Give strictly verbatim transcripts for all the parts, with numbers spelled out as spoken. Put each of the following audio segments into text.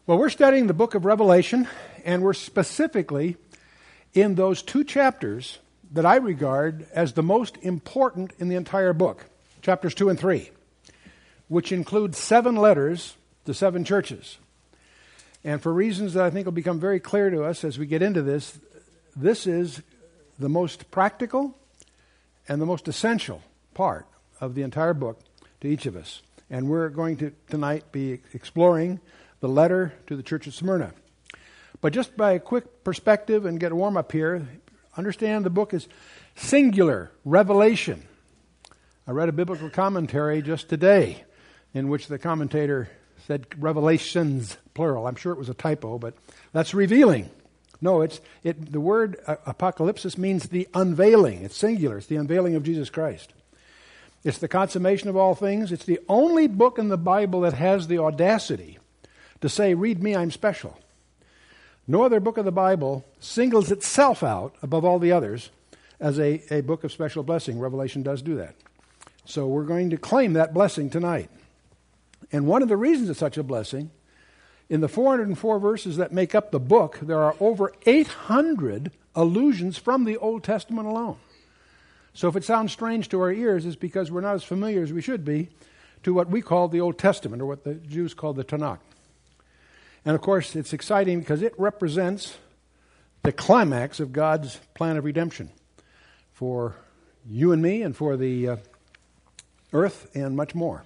Well, we're studying the book of Revelation, and we're specifically in those two chapters that I regard as the most important in the entire book, chapters two and three, which include seven letters to seven churches. And for reasons that I think will become very clear to us as we get into this, this is the most practical and the most essential part of the entire book to each of us. And we're going to tonight be exploring the letter to the church of Smyrna. But just by a quick perspective and get a warm up here, understand the book is singular, revelation. I read a biblical commentary just today in which the commentator said revelations, plural. I'm sure it was a typo, but that's revealing. No, it's it. The word uh, apocalypsis means the unveiling. It's singular. It's the unveiling of Jesus Christ. It's the consummation of all things. It's the only book in the Bible that has the audacity to say, read me, I'm special. No other book of the Bible singles itself out above all the others as a, a book of special blessing. Revelation does do that. So we're going to claim that blessing tonight. And one of the reasons it's such a blessing, in the four hundred four verses that make up the book, there are over eight hundred allusions from the Old Testament alone. So if it sounds strange to our ears, it's because we're not as familiar as we should be to what we call the Old Testament, or what the Jews call the Tanakh. And of course, it's exciting because it represents the climax of God's plan of redemption for you and me and for the uh, earth and much more.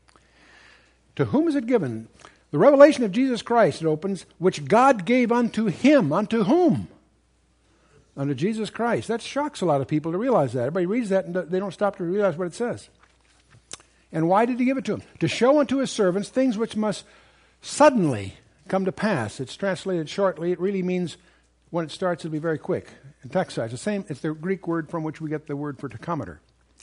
To whom is it given? The revelation of Jesus Christ, it opens, which God gave unto him. Unto whom? Unto Jesus Christ. That shocks a lot of people to realize that. Everybody reads that and they don't stop to realize what it says. And why did he give it to him? To show unto his servants things which must suddenly come to pass. It's translated shortly. It really means when it starts, it'll be very quick. In taxa, it's the same. It's the Greek word from which we get the word for tachometer.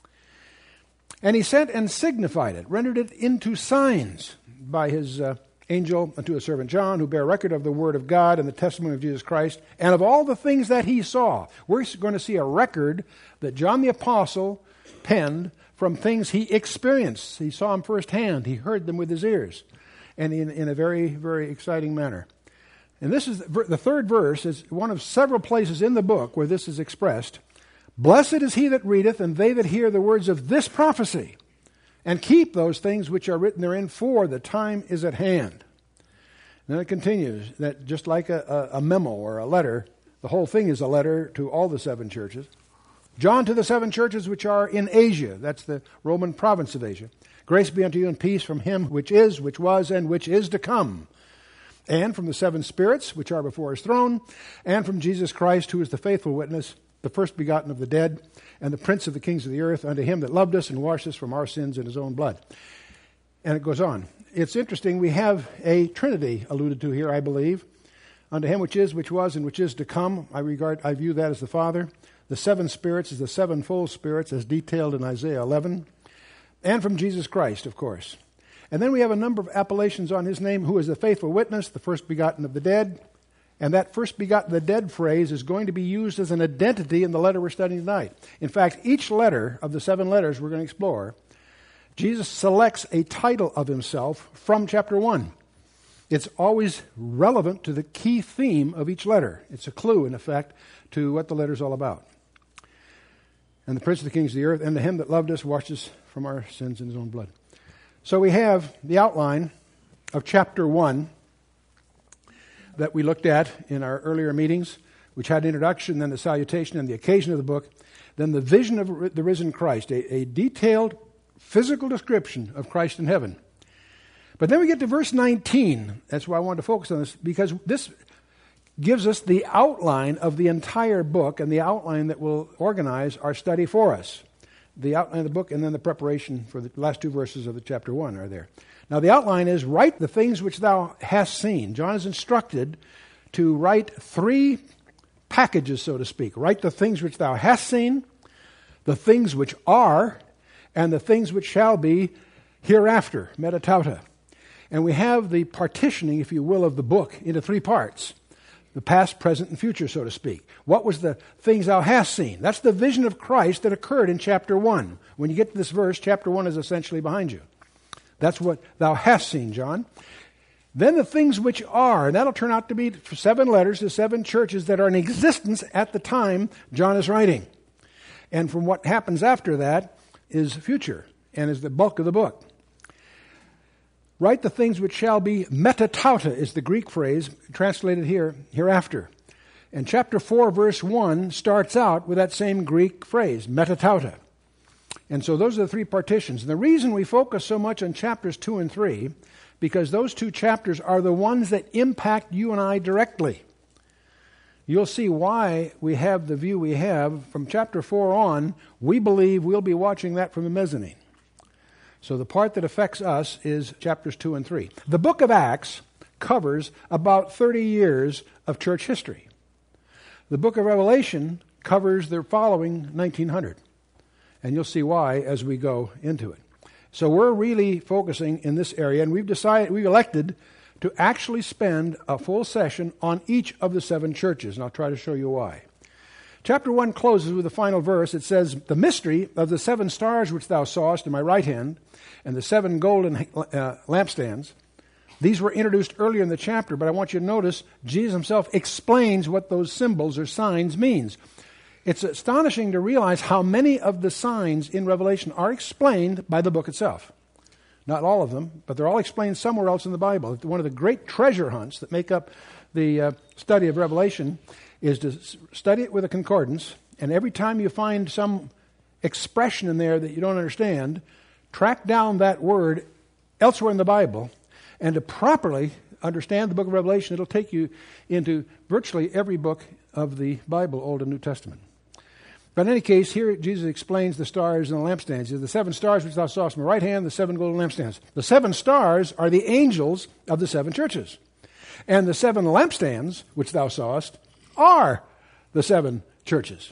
And he sent and signified it, rendered it into signs by his uh, angel unto his servant John, who bear record of the word of God and the testimony of Jesus Christ, and of all the things that he saw. We're going to see a record that John the Apostle penned from things he experienced. He saw them firsthand. He heard them with his ears, and in, in a very, very exciting manner. And this is the third verse is one of several places in the book where this is expressed. Blessed is he that readeth, and they that hear the words of this prophecy, and keep those things which are written therein, for the time is at hand. And then it continues that just like a, a, a memo or a letter, the whole thing is a letter to all the seven churches. John to the seven churches which are in Asia, that's the Roman province of Asia. Grace be unto you and peace from him which is, which was, and which is to come. And from the seven spirits which are before his throne, and from Jesus Christ, who is the faithful witness, the first begotten of the dead, and the prince of the kings of the earth, unto him that loved us and washed us from our sins in his own blood. And it goes on. It's interesting, we have a Trinity alluded to here, I believe. Unto him which is, which was, and which is to come. I regard, I view that as the Father. The seven spirits is the sevenfold spirits as detailed in Isaiah eleven. And from Jesus Christ, of course. And then we have a number of appellations on his name, who is the faithful witness, the first begotten of the dead. And that first begotten of the dead phrase is going to be used as an identity in the letter we're studying tonight. In fact, each letter of the seven letters we're going to explore, Jesus selects a title of himself from chapter one. It's always relevant to the key theme of each letter. It's a clue, in effect, to what the letter's all about. And the prince of the kings of the earth, and to him that loved us, washed us from our sins in his own blood. So we have the outline of chapter one that we looked at in our earlier meetings, which had an introduction, then the salutation, and the occasion of the book, then the vision of the risen Christ, a, a detailed physical description of Christ in heaven. But then we get to verse nineteen. That's why I wanted to focus on this, because this gives us the outline of the entire book and the outline that will organize our study for us. The outline of the book and then the preparation for the last two verses of the chapter one are there. Now the outline is, write the things which thou hast seen. John is instructed to write three packages, so to speak. Write the things which thou hast seen, the things which are, and the things which shall be hereafter, metatauta. And we have the partitioning, if you will, of the book into three parts. The past, present, and future, so to speak. What was the things thou hast seen? That's the vision of Christ that occurred in chapter one. When you get to this verse, chapter one is essentially behind you. That's what thou hast seen, John. Then the things which are, and that'll turn out to be seven letters to seven churches that are in existence at the time John is writing. And from what happens after that is future and is the bulk of the book. Write the things which shall be metatauta is the Greek phrase translated here, hereafter. And chapter four, verse one starts out with that same Greek phrase, metatauta. And so those are the three partitions. And the reason we focus so much on chapters two and three, because those two chapters are the ones that impact you and I directly. You'll see why we have the view we have. From chapter four on, we believe we'll be watching that from the mezzanine. So the part that affects us is chapters two and three. The book of Acts covers about thirty years of church history. The book of Revelation covers the following nineteen hundred. And you'll see why as we go into it. So we're really focusing in this area, and we've decided, we've elected to actually spend a full session on each of the seven churches, and I'll try to show you why. Chapter one closes with the final verse. It says, "The mystery of the seven stars which thou sawest in my right hand, and the seven golden uh, lampstands." These were introduced earlier in the chapter, but I want you to notice Jesus himself explains what those symbols or signs means. It's astonishing to realize how many of the signs in Revelation are explained by the book itself. Not all of them, but they're all explained somewhere else in the Bible. One of the great treasure hunts that make up the uh, study of Revelation is to study it with a concordance, and every time you find some expression in there that you don't understand, track down that word elsewhere in the Bible, and to properly understand the book of Revelation, it'll take you into virtually every book of the Bible, Old and New Testament. But in any case, here Jesus explains the stars and the lampstands. The seven stars which thou sawest in my right hand, the seven golden lampstands. The seven stars are the angels of the seven churches. And the seven lampstands which thou sawest are the seven churches.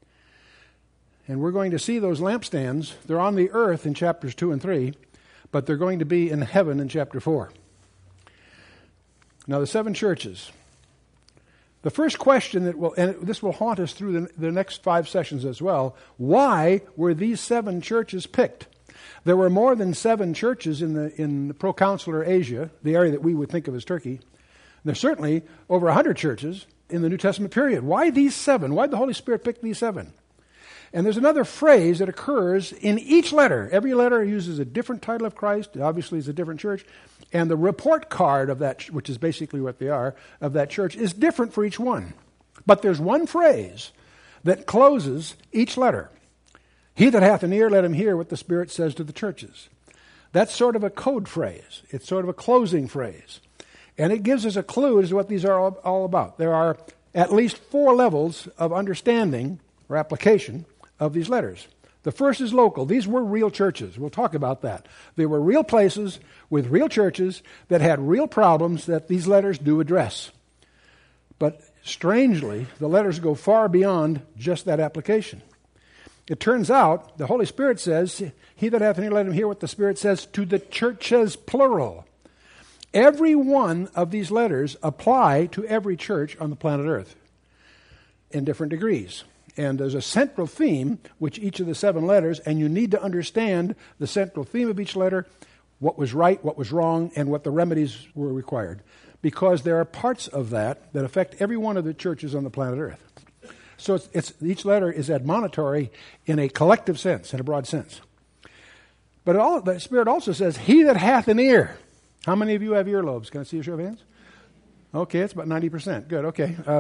And we're going to see those lampstands. They're on the earth in chapters two and three, but they're going to be in heaven in chapter four. Now the seven churches. The first question that will, and this will haunt us through the, the next five sessions as well, why were these seven churches picked? There were more than seven churches in the in the proconsular Asia, the area that we would think of as Turkey. There's certainly over a hundred churches in the New Testament period. Why these seven? Why did the Holy Spirit pick these seven? And there's another phrase that occurs in each letter. Every letter uses a different title of Christ. Obviously, it's a different church. And the report card of that, which is basically what they are, of that church is different for each one. But there's one phrase that closes each letter. He that hath an ear, let him hear what the Spirit says to the churches. That's sort of a code phrase. It's sort of a closing phrase. And it gives us a clue as to what these are all, all about. There are at least four levels of understanding or application of these letters. The first is local. These were real churches. We'll talk about that. They were real places with real churches that had real problems that these letters do address. But strangely, the letters go far beyond just that application. It turns out, the Holy Spirit says, he that hath an ear, let him hear what the Spirit says to the churches, plural. Every one of these letters apply to every church on the planet Earth in different degrees. And there's a central theme which each of the seven letters, and you need to understand the central theme of each letter, what was right, what was wrong, and what the remedies were required. Because there are parts of that that affect every one of the churches on the planet Earth. So it's, it's each letter is admonitory in a collective sense, in a broad sense. But it all, the Spirit also says, he that hath an ear. How many of you have earlobes? Can I see a show of hands? Okay, it's about ninety percent. Good, okay. Uh,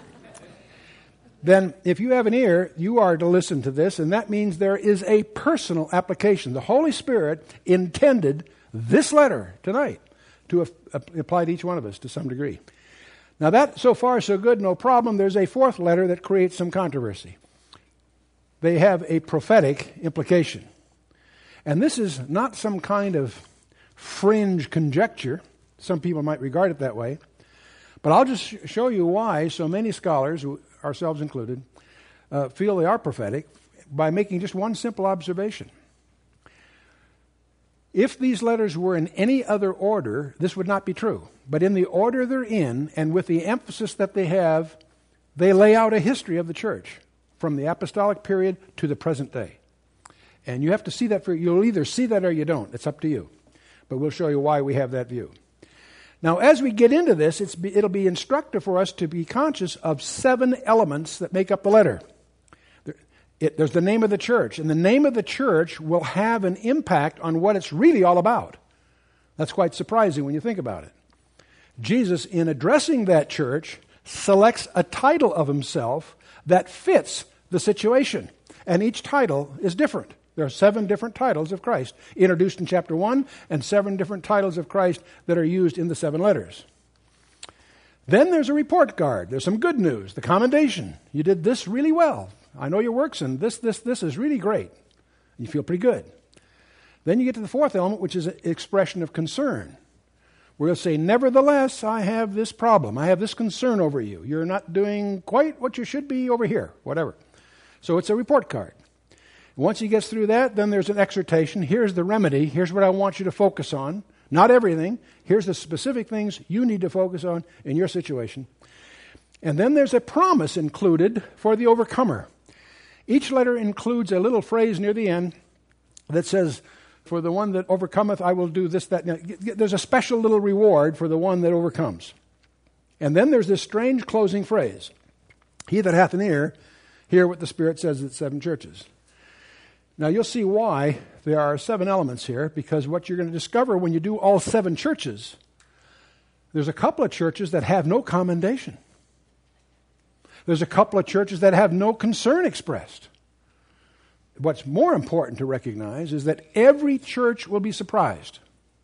then if you have an ear, you are to listen to this, and that means there is a personal application. The Holy Spirit intended this letter tonight to a- apply to each one of us to some degree. Now that, so far, so good, no problem. There's a fourth letter that creates some controversy. They have a prophetic implication. And this is not some kind of fringe conjecture. Some people might regard it that way. But I'll just sh- show you why so many scholars, ourselves included, uh, feel they are prophetic by making just one simple observation. If these letters were in any other order, this would not be true. But in the order they're in, and with the emphasis that they have, they lay out a history of the church from the apostolic period to the present day. And you have to see that for, you'll either see that or you don't. It's up to you. But we'll show you why we have that view. Now, as we get into this, it's be, it'll be instructive for us to be conscious of seven elements that make up the letter. There, it, there's the name of the church, and the name of the church will have an impact on what it's really all about. That's quite surprising when you think about it. Jesus, in addressing that church, selects a title of himself that fits the situation, and each title is different. There are seven different titles of Christ introduced in chapter one and seven different titles of Christ that are used in the seven letters. Then there's a report card. There's some good news, the commendation. You did this really well. I know your works, and this, this, this is really great. You feel pretty good. Then you get to the fourth element, which is an expression of concern. Where you'll say, nevertheless, I have this problem. I have this concern over you. You're not doing quite what you should be over here, whatever. So it's a report card. Once he gets through that, then there's an exhortation. Here's the remedy. Here's what I want you to focus on. Not everything. Here's the specific things you need to focus on in your situation. And then there's a promise included for the overcomer. Each letter includes a little phrase near the end that says, for the one that overcometh, I will do this, that. Now, there's a special little reward for the one that overcomes. And then there's this strange closing phrase. He that hath an ear, hear what the Spirit says at seven churches. Now, you'll see why there are seven elements here, because what you're going to discover when you do all seven churches, there's a couple of churches that have no commendation. There's a couple of churches that have no concern expressed. What's more important to recognize is that every church will be surprised.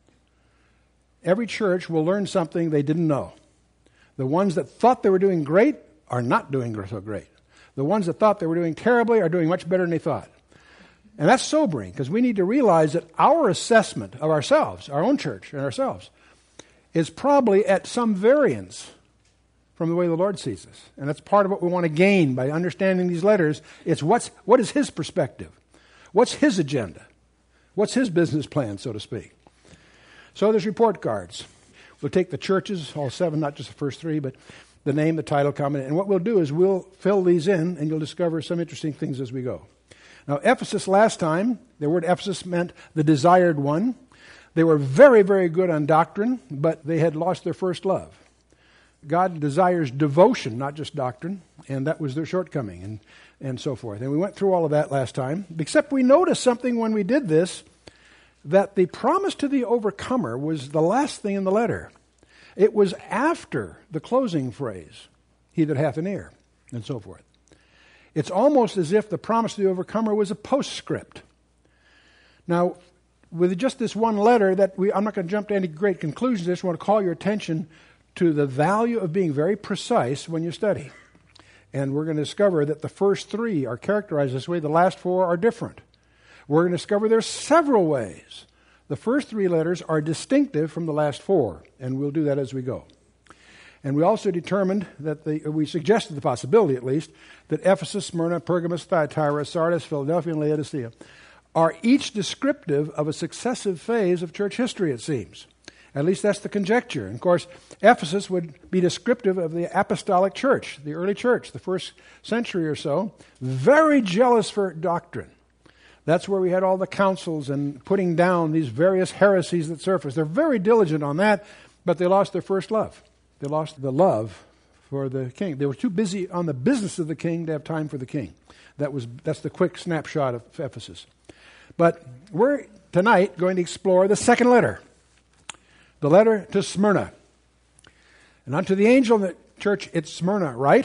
Every church will learn something they didn't know. The ones that thought they were doing great are not doing so great. The ones that thought they were doing terribly are doing much better than they thought. And that's sobering, because we need to realize that our assessment of ourselves, our own church and ourselves, is probably at some variance from the way the Lord sees us. And that's part of what we want to gain by understanding these letters. It's what's, what is His perspective? What's His agenda? What's His business plan, so to speak? So there's report cards. We'll take the churches, all seven, not just the first three, but the name, the title, comment. And what we'll do is we'll fill these in, and you'll discover some interesting things as we go. Now, Ephesus last time, the word Ephesus meant the desired one. They were very, very good on doctrine, but they had lost their first love. God desires devotion, not just doctrine, and that was their shortcoming, and, and so forth. And we went through all of that last time, except we noticed something when we did this, that the promise to the overcomer was the last thing in the letter. It was after the closing phrase, he that hath an ear, and so forth. It's almost as if the promise to the overcomer was a postscript. Now, with just this one letter, that we, I'm not going to jump to any great conclusions. I just want to call your attention to the value of being very precise when you study. And we're going to discover that the first three are characterized this way. The last four are different. We're going to discover there's several ways. The first three letters are distinctive from the last four, and we'll do that as we go. And we also determined that the, we suggested the possibility at least, that Ephesus, Smyrna, Pergamos, Thyatira, Sardis, Philadelphia, and Laodicea are each descriptive of a successive phase of church history, it seems. At least that's the conjecture. And of course, Ephesus would be descriptive of the apostolic church, the early church, the first century or so, very jealous for doctrine. That's where we had all the councils and putting down these various heresies that surfaced. They're very diligent on that, but they lost their first love. They lost the love for the king. They were too busy on the business of the king to have time for the king. That was that's the quick snapshot of Ephesus. But we're tonight going to explore the second letter, the letter to Smyrna. And unto the angel of the church at Smyrna, right?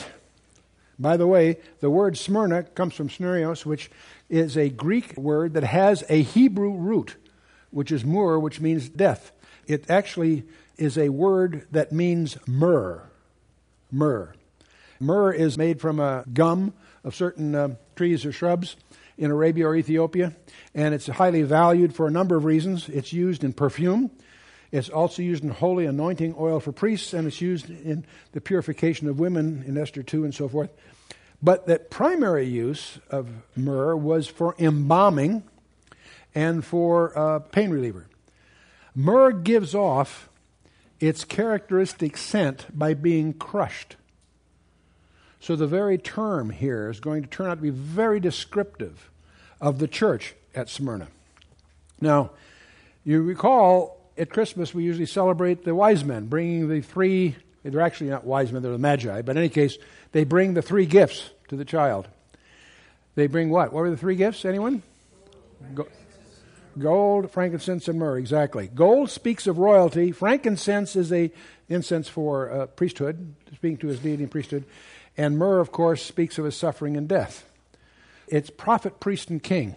By the way, the word Smyrna comes from smyrnios, which is a Greek word that has a Hebrew root, which is mur, which means death. It actually is a word that means myrrh. Myrrh. Myrrh is made from a gum of certain uh, trees or shrubs in Arabia or Ethiopia, and it's highly valued for a number of reasons. It's used in perfume. It's also used in holy anointing oil for priests, and it's used in the purification of women in Esther two and so forth. But the primary use of myrrh was for embalming and for uh, pain reliever. Myrrh gives off its characteristic scent by being crushed. So the very term here is going to turn out to be very descriptive of the church at Smyrna. Now, you recall At Christmas, we usually celebrate the wise men, bringing the three, they're actually not wise men, they're the magi, but in any case, they bring the three gifts to the child. They bring what? What were the three gifts? Anyone? Go- Gold, frankincense, and myrrh, exactly. Gold speaks of royalty. Frankincense is a incense for uh, priesthood, speaking to his deity and priesthood. And myrrh, of course, speaks of his suffering and death. It's prophet, priest, and king.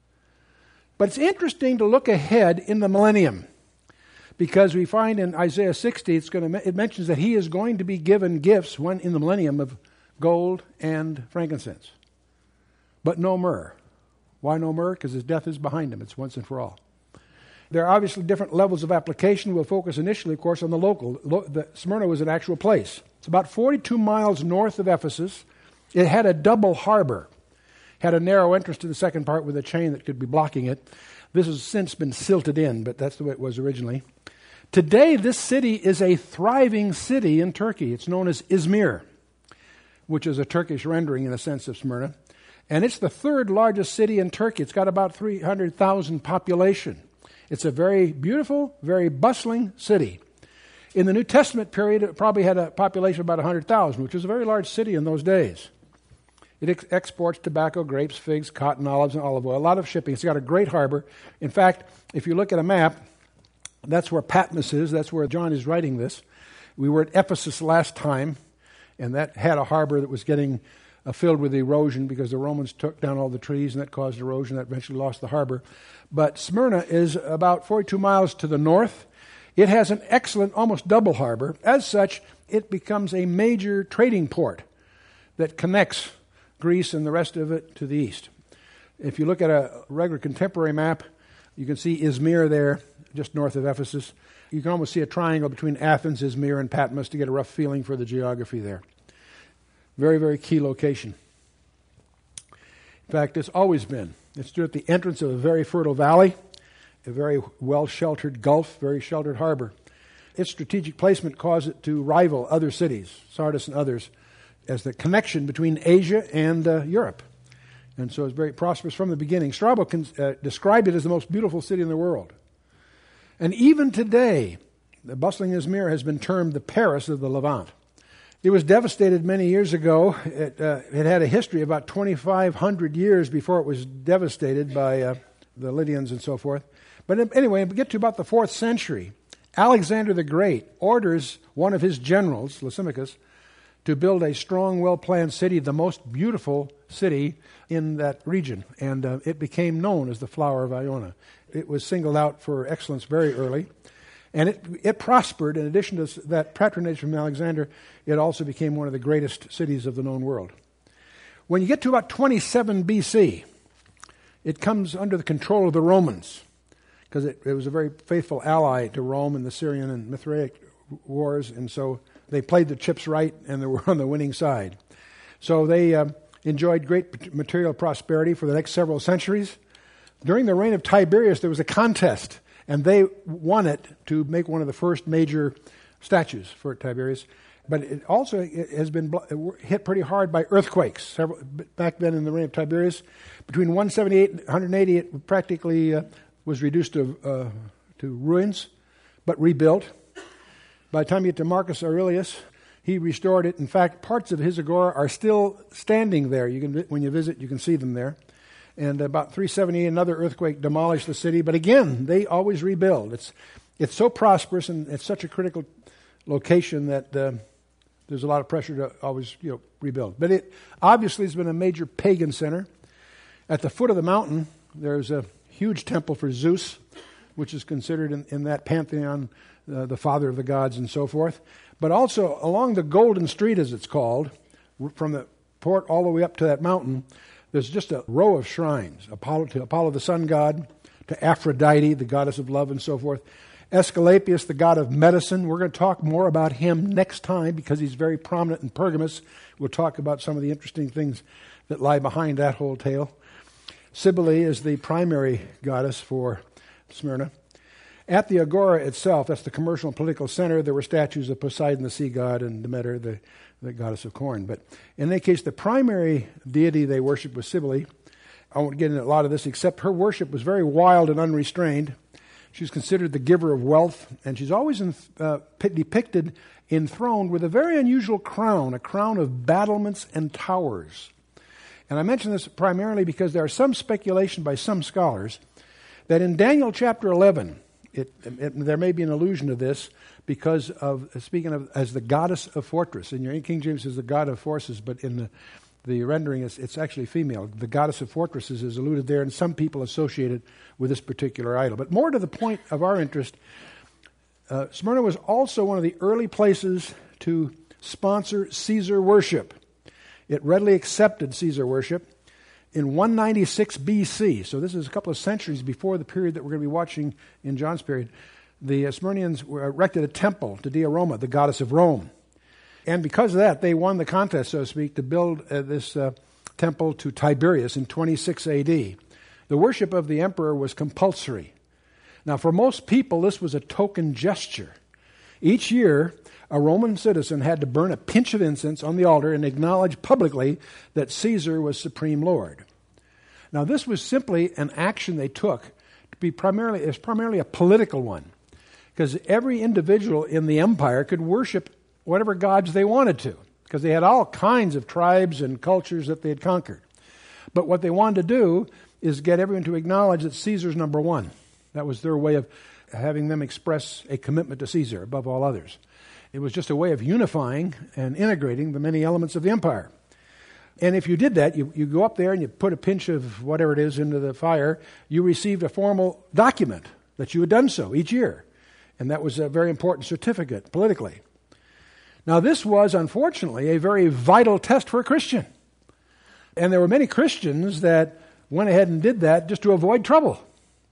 But it's interesting to look ahead in the millennium, because we find in Isaiah sixty, it's going to, it mentions that he is going to be given gifts when in the millennium of gold and frankincense, but no myrrh. Why no myrrh? Because his death is behind him. It's once and for all. There are obviously different levels of application. We'll focus initially, of course, on the local. Lo- the, Smyrna was an actual place. It's about forty-two miles north of Ephesus. It had a double harbor. Had a narrow entrance to the second part with a chain that could be blocking it. This has since been silted in, but that's the way it was originally. Today, this city is a thriving city in Turkey. It's known as Izmir, which is a Turkish rendering in a sense of Smyrna. And it's the third largest city in Turkey. It's got about three hundred thousand population. It's a very beautiful, very bustling city. In the New Testament period, it probably had a population of about one hundred thousand, which was a very large city in those days. It ex- exports tobacco, grapes, figs, cotton, olives, and olive oil. A lot of shipping. It's got a great harbor. In fact, if you look at a map, that's where Patmos is. That's where John is writing this. We were at Ephesus last time, and that had a harbor that was getting Uh, filled with erosion because the Romans took down all the trees, and that caused erosion. That eventually lost the harbor. But Smyrna is about forty-two miles to the north. It has an excellent, almost double harbor. As such, it becomes a major trading port that connects Greece and the rest of it to the east. If you look at a regular contemporary map, you can see Izmir there, just north of Ephesus. You can almost see a triangle between Athens, Izmir, and Patmos to get a rough feeling for the geography there. Very, very key location. In fact, it's always been. It stood at the entrance of a very fertile valley, a very well-sheltered gulf, very sheltered harbor. Its strategic placement caused it to rival other cities, Sardis and others, as the connection between Asia and uh, Europe. And so it's very prosperous from the beginning. Strabo can uh, describe it as the most beautiful city in the world. And even today, the bustling Izmir has been termed the Paris of the Levant. It was devastated many years ago. It, uh, it had a history about twenty-five hundred years before it was devastated by uh, the Lydians and so forth. But anyway, we get to about the fourth century. Alexander the Great orders one of his generals, Lysimachus, to build a strong, well-planned city, the most beautiful city in that region. And uh, it became known as the Flower of Iona. It was singled out for excellence very early. And it it prospered. In addition to that patronage from Alexander, it also became one of the greatest cities of the known world. When you get to about twenty-seven B C, it comes under the control of the Romans, because it, it was a very faithful ally to Rome in the Syrian and Mithraic wars, and so they played the chips right, and they were on the winning side. So they uh, enjoyed great material prosperity for the next several centuries. During the reign of Tiberius, there was a contest, and they won it to make one of the first major statues for Tiberius. But it also it has been hit pretty hard by earthquakes. Several, back then in the reign of Tiberius, between one seventy-eight and one eighty, it practically uh, was reduced to uh, to ruins, but rebuilt. By the time you get to Marcus Aurelius, he restored it. In fact, parts of his agora are still standing there. You can, when you visit, you can see them there. And about three seventy-eight, another earthquake demolished the city. But again, they always rebuild. It's it's so prosperous and it's such a critical location that uh, there's a lot of pressure to always you know rebuild. But it obviously has been a major pagan center. At the foot of the mountain, there's a huge temple for Zeus, which is considered in, in that pantheon uh, the father of the gods and so forth. But also along the Golden Street, as it's called, from the port all the way up to that mountain, there's just a row of shrines, Apollo to Apollo the sun god, to Aphrodite, the goddess of love and so forth. Asclepius, the god of medicine. We're going to talk more about him next time because he's very prominent in Pergamus. We'll talk about some of the interesting things that lie behind that whole tale. Cybele is the primary goddess for Smyrna. At the agora itself, that's the commercial and political center, there were statues of Poseidon, the sea god, and Demeter, the, the goddess of corn. But in any case, the primary deity they worshipped was Cybele. I won't get into a lot of this, except her worship was very wild and unrestrained. She's considered the giver of wealth, and she's always in, uh, depicted enthroned with a very unusual crown, a crown of battlements and towers. And I mention this primarily because there is some speculation by some scholars that in Daniel chapter eleven, it, it, there may be an allusion to this because of, speaking of as the goddess of fortress. In your King James is the god of forces, but in the, the rendering it's, it's actually female. The goddess of fortresses is alluded there, and some people associate it with this particular idol. But more to the point of our interest, uh, Smyrna was also one of the early places to sponsor Caesar worship. It readily accepted Caesar worship in one ninety-six B C. So this is a couple of centuries before the period that we're going to be watching in John's period. The uh, Smyrnians were erected a temple to Dea Roma, the goddess of Rome. And because of that, they won the contest, so to speak, to build uh, this uh, temple to Tiberius in twenty-six A D. The worship of the emperor was compulsory. Now, for most people, this was a token gesture. Each year, a Roman citizen had to burn a pinch of incense on the altar and acknowledge publicly that Caesar was supreme lord. Now, this was simply an action they took to be primarily, it was primarily a political one, because every individual in the empire could worship whatever gods they wanted to, because they had all kinds of tribes and cultures that they had conquered. But what they wanted to do is get everyone to acknowledge that Caesar's number one. That was their way of having them express a commitment to Caesar above all others. It was just a way of unifying and integrating the many elements of the empire. And if you did that, you, you go up there and you put a pinch of whatever it is into the fire, you received a formal document that you had done so each year. And that was a very important certificate politically. Now, this was, unfortunately, a very vital test for a Christian. And there were many Christians that went ahead and did that just to avoid trouble.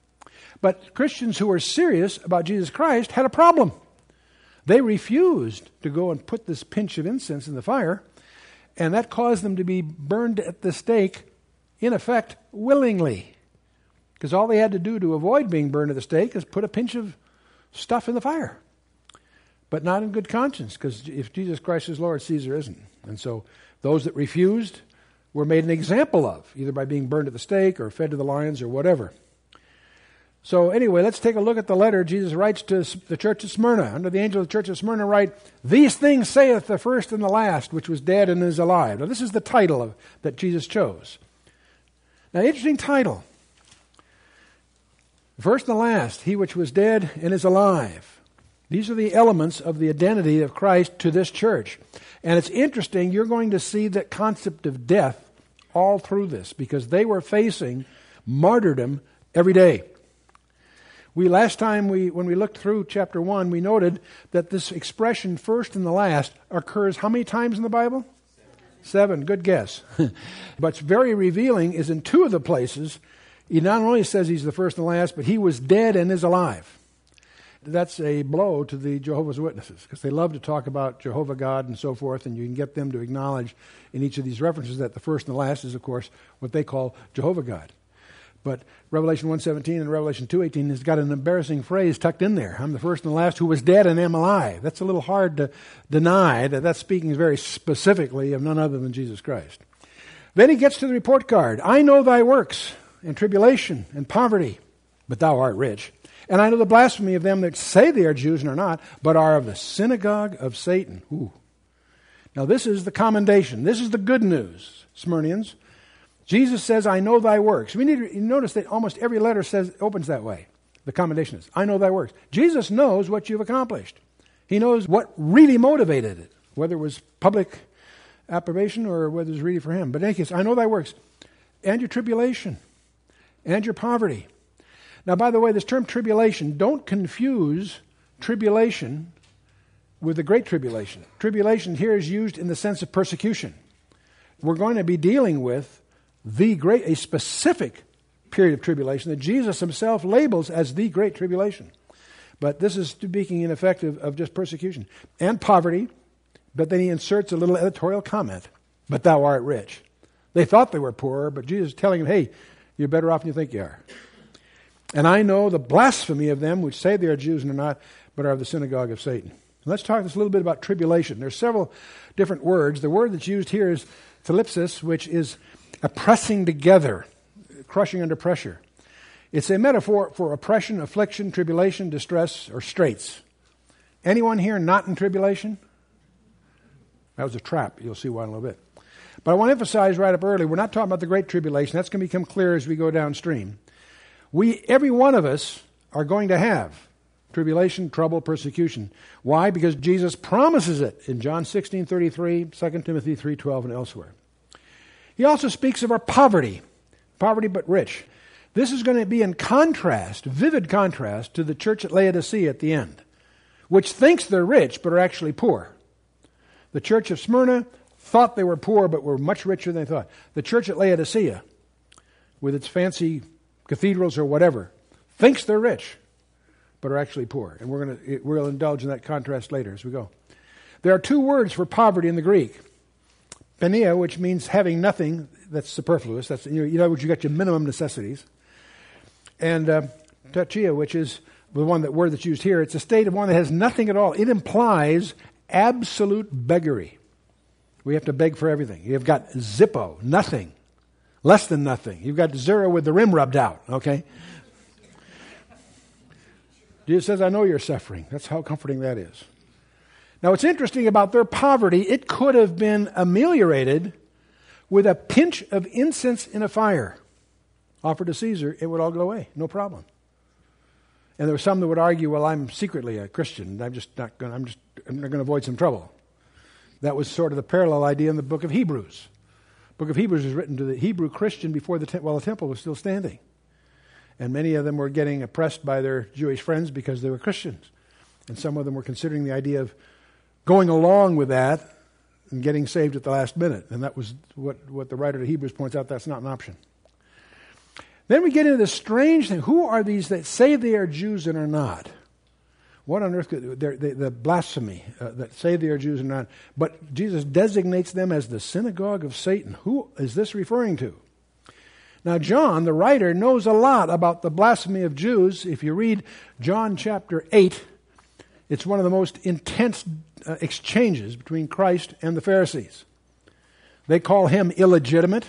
But Christians who were serious about Jesus Christ had a problem. They refused to go and put this pinch of incense in the fire, and that caused them to be burned at the stake, in effect, willingly. Because all they had to do to avoid being burned at the stake is put a pinch of stuff in the fire. But not in good conscience, because if Jesus Christ is Lord, Caesar isn't. And so those that refused were made an example of, either by being burned at the stake or fed to the lions or whatever. So anyway, let's take a look at the letter Jesus writes to the church of Smyrna. Under the angel of the church of Smyrna write, "These things saith the first and the last, which was dead and is alive." Now this is the title of, that Jesus chose. Now interesting title. The first and the last, he which was dead and is alive. These are the elements of the identity of Christ to this church. And it's interesting, you're going to see that concept of death all through this, because they were facing martyrdom every day. We last time we when we looked through chapter one, we noted that this expression first and the last occurs how many times in the Bible? Seven. Seven. Good guess. But what's very revealing is in two of the places, he not only says he's the first and the last, but he was dead and is alive. That's a blow to the Jehovah's Witnesses, because they love to talk about Jehovah God and so forth, and you can get them to acknowledge in each of these references that the first and the last is, of course, what they call Jehovah God. But Revelation one seventeen and Revelation two eighteen has got an embarrassing phrase tucked in there. I'm the first and the last who was dead and am alive. That's a little hard to deny that that's speaking very specifically of none other than Jesus Christ. Then he gets to the report card. "I know thy works and tribulation and poverty, but thou art rich. And I know the blasphemy of them that say they are Jews and are not, but are of the synagogue of Satan." Ooh. Now this is the commendation. This is the good news, Smyrnians. Jesus says, "I know thy works." We need to notice that almost every letter says opens that way. The commendation is, "I know thy works." Jesus knows what you've accomplished. He knows what really motivated it, whether it was public approbation or whether it was really for him. But in any case, "I know thy works, and your tribulation, and your poverty." Now, by the way, this term tribulation, don't confuse tribulation with the Great Tribulation. Tribulation here is used in the sense of persecution. We're going to be dealing with the great, a specific period of tribulation that Jesus himself labels as the Great Tribulation. But this is speaking in effect of, of just persecution. And poverty, but then he inserts a little editorial comment, "But thou art rich." They thought they were poor, but Jesus is telling them, hey, you're better off than you think you are. "And I know the blasphemy of them which say they are Jews and are not, but are of the synagogue of Satan." Let's talk just a little bit about tribulation. There's several different words. The word that's used here is thlipsis, which is a pressing together, crushing under pressure. It's a metaphor for oppression, affliction, tribulation, distress, or straits. Anyone here not in tribulation? That was a trap. You'll see why in a little bit. But I want to emphasize right up early, we're not talking about the Great Tribulation. That's going to become clear as we go downstream. We, every one of us, are going to have tribulation, trouble, persecution. Why? Because Jesus promises it in John sixteen thirty-three, Second Timothy three twelve, and elsewhere. He also speaks of our poverty, poverty but rich. This is going to be in contrast, vivid contrast, to the church at Laodicea at the end, which thinks they're rich but are actually poor. The church of Smyrna thought they were poor but were much richer than they thought. The church at Laodicea, with its fancy cathedrals or whatever, thinks they're rich but are actually poor. And we're going to we'll indulge in that contrast later as we go. There are two words for poverty in the Greek. Penia, which means having nothing that's superfluous. That's, you know, in other words, you got your minimum necessities. And uh, tachia, which is the one that word that's used here. It's a state of one that has nothing at all. It implies absolute beggary. We have to beg for everything. You've got zippo, nothing, less than nothing. You've got zero with the rim rubbed out, okay? Jesus says, I know you're suffering. That's how comforting that is. Now, what's interesting about their poverty, it could have been ameliorated with a pinch of incense in a fire. Offered to Caesar, it would all go away, no problem. And there were some that would argue, well, I'm secretly a Christian. I'm just not going. I'm just. I'm not going to avoid some trouble. That was sort of the parallel idea in the book of Hebrews. The book of Hebrews was written to the Hebrew Christian before the te- while the temple was still standing, and many of them were getting oppressed by their Jewish friends because they were Christians, and some of them were considering the idea of going along with that and getting saved at the last minute. And that was what, what the writer of Hebrews points out. That's not an option. Then we get into this strange thing. Who are these that say they are Jews and are not? What on earth could, the, the blasphemy uh, that say they are Jews and not? But Jesus designates them as the synagogue of Satan. Who is this referring to? Now, John, the writer, knows a lot about the blasphemy of Jews. If you read John chapter eight, it's one of the most intense uh, exchanges between Christ and the Pharisees. They call him illegitimate.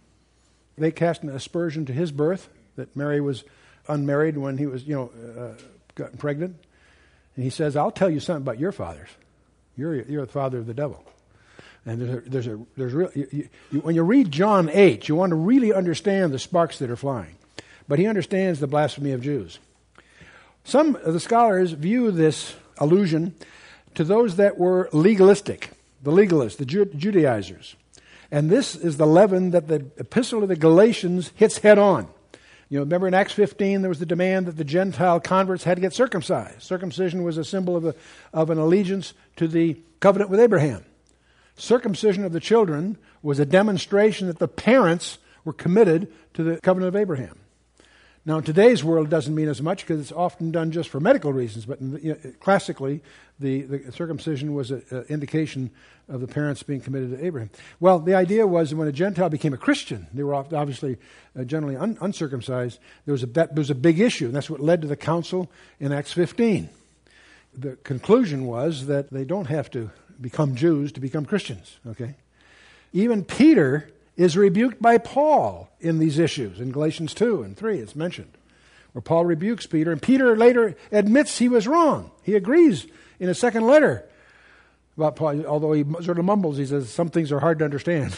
They cast an aspersion to his birth, that Mary was unmarried when he was, you know, uh, gotten pregnant. And he says, I'll tell you something about your fathers. You're you're the father of the devil. And there's a, there's a, there's real, you, you, when you read John eight, you want to really understand the sparks that are flying. But he understands the blasphemy of Jews. Some of the scholars view this allusion to those that were legalistic, the legalists, the Ju- Judaizers. And this is the leaven that the epistle of the Galatians hits head on. You know, remember in Acts fifteen, there was the demand that the Gentile converts had to get circumcised. Circumcision was a symbol of, the, of an allegiance to the covenant with Abraham. Circumcision of the children was a demonstration that the parents were committed to the covenant of Abraham. Now, in today's world, it doesn't mean as much because it's often done just for medical reasons. But in the, you know, classically, the, the circumcision was an indication of the parents being committed to Abraham. Well, the idea was that when a Gentile became a Christian, they were obviously uh, generally un- uncircumcised. There was a that was a big issue, and that's what led to the council in Acts fifteen. The conclusion was that they don't have to become Jews to become Christians. Okay, even Peter is rebuked by Paul in these issues. In Galatians two and three, it's mentioned, where Paul rebukes Peter, and Peter later admits he was wrong. He agrees in a second letter about Paul, although he sort of mumbles. He says, some things are hard to understand.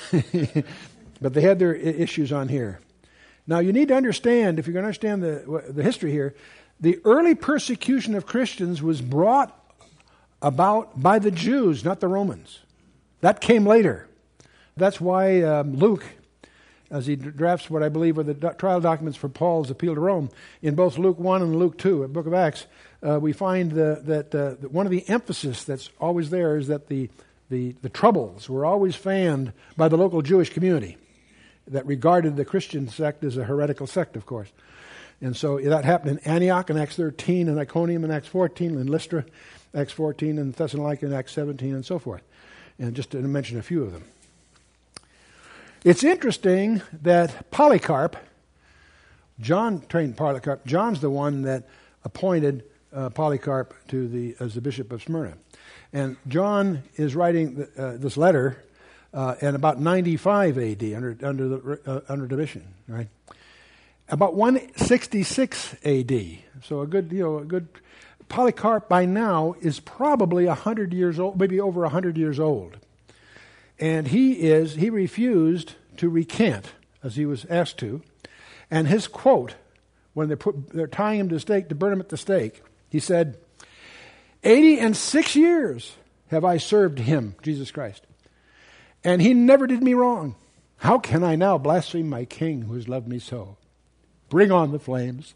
But they had their issues on here. Now, you need to understand, if you're going to understand the, the history here, the early persecution of Christians was brought about by the Jews, not the Romans. That came later. That's why um, Luke, as he drafts what I believe are the do- trial documents for Paul's appeal to Rome, in both Luke one and Luke two, at Book of Acts, uh, we find the, that, uh, that one of the emphasis that's always there is that the, the, the troubles were always fanned by the local Jewish community that regarded the Christian sect as a heretical sect, of course. And so that happened in Antioch in Acts thirteen, and Iconium in Acts fourteen, and Lystra, Acts fourteen, and Thessalonica in Acts seventeen, and so forth. And just to mention a few of them. It's interesting that Polycarp, John trained Polycarp. John's the one that appointed uh, Polycarp to the as the bishop of Smyrna, and John is writing the, uh, this letter uh, in about ninety-five A D under under the uh, under Domitian, right? about one sixty-six A D. So a good, you know, a good Polycarp by now is probably a hundred years old, maybe over a hundred years old, and he is he refused to recant as he was asked to, and his quote when they put they're tying him to the stake to burn him at the stake, he said, "Eighty and six years have I served him, Jesus Christ, and he never did me wrong. How can I now blaspheme my King who has loved me so? Bring on the flames."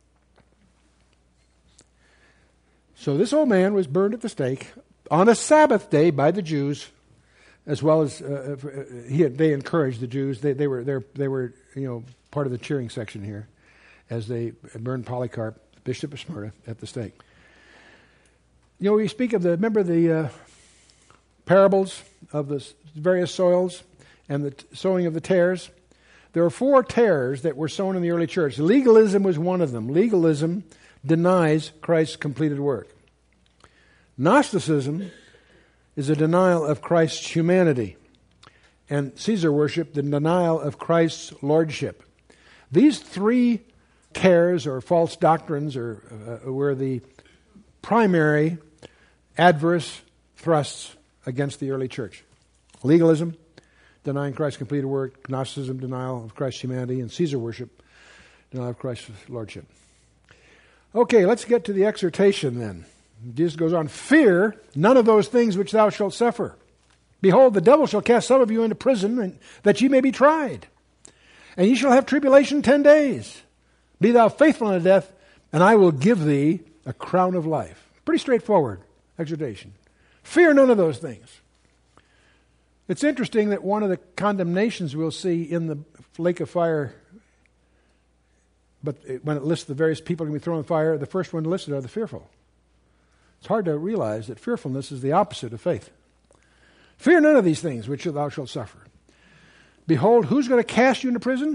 So this old man was burned at the stake on a Sabbath day by the Jews, as well as uh, he had, they encouraged the Jews. They, they were they they were you know part of the cheering section here, as they burned Polycarp, Bishop of Smyrna, at the stake. You know, we speak of the remember the uh, parables of the various soils and the t- sowing of the tares. There are four tares that were sown in the early church. Legalism was one of them. Legalism denies Christ's completed work. Gnosticism is a denial of Christ's humanity. And Caesar worship, the denial of Christ's lordship. These three tares or false doctrines are, uh, were the primary adverse thrusts against the early church. Legalism, denying Christ's completed work; Gnosticism, denial of Christ's humanity; and Caesar worship, denial of Christ's lordship. Okay, let's get to the exhortation then. Jesus goes on, "Fear none of those things which thou shalt suffer. Behold, the devil shall cast some of you into prison, and, that ye may be tried. And ye shall have tribulation ten days. Be thou faithful unto death, and I will give thee a crown of life." Pretty straightforward exhortation. Fear none of those things. It's interesting that one of the condemnations we'll see in the lake of fire, but it, when it lists the various people going to be thrown in the fire, the first one listed are the fearful. It's hard to realize that fearfulness is the opposite of faith. Fear none of these things which thou shalt suffer. Behold, who's going to cast you into prison?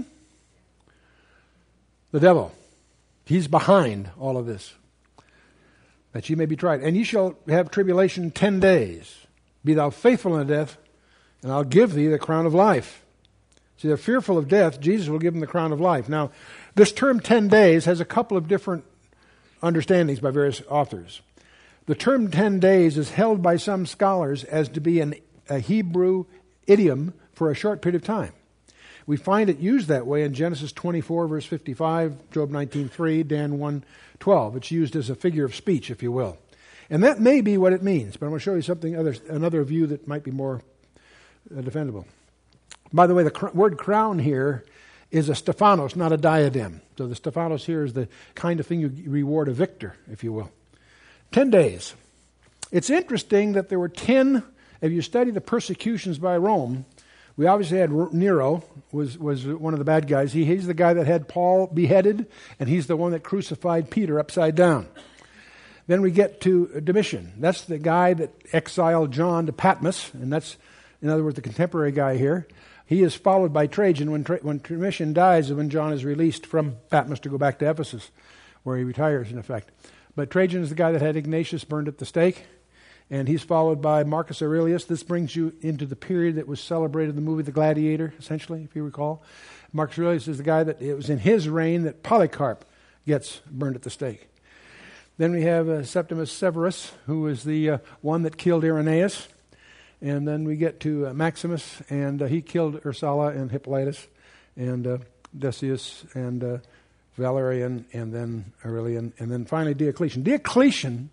The devil. He's behind all of this, that ye may be tried. And ye shall have tribulation ten days. Be thou faithful unto death, and I'll give thee the crown of life. See, they're fearful of death. Jesus will give them the crown of life. Now, this term ten days has a couple of different understandings by various authors. The term ten days is held by some scholars as to be an, a Hebrew idiom for a short period of time. We find it used that way in Genesis twenty-four, verse fifty-five, Job nineteen, three, Dan one, twelve. It's used as a figure of speech, if you will. And that may be what it means, but I'm going to show you something other, another view that might be more uh, defendable. By the way, the cr- word crown here is a Stephanos, not a diadem. So the Stephanos here is the kind of thing you reward a victor, if you will. Ten days. It's interesting that there were ten, if you study the persecutions by Rome, we obviously had Nero, was, was one of the bad guys. He, he's the guy that had Paul beheaded, and he's the one that crucified Peter upside down. Then we get to Domitian. That's the guy that exiled John to Patmos, and that's, in other words, the contemporary guy here. He is followed by Trajan. When, Tra- when Domitian dies, when John is released from Patmos to go back to Ephesus, where he retires, in effect. But Trajan is the guy that had Ignatius burned at the stake, and he's followed by Marcus Aurelius. This brings you into the period that was celebrated in the movie The Gladiator, essentially, if you recall. Marcus Aurelius is the guy that, it was in his reign that Polycarp gets burned at the stake. Then we have uh, Septimus Severus, who is the uh, one that killed Irenaeus. And then we get to uh, Maximus, and uh, he killed Ursula and Hippolytus, and uh, Decius, and uh, Valerian, and then Aurelian, and then finally Diocletian. Diocletian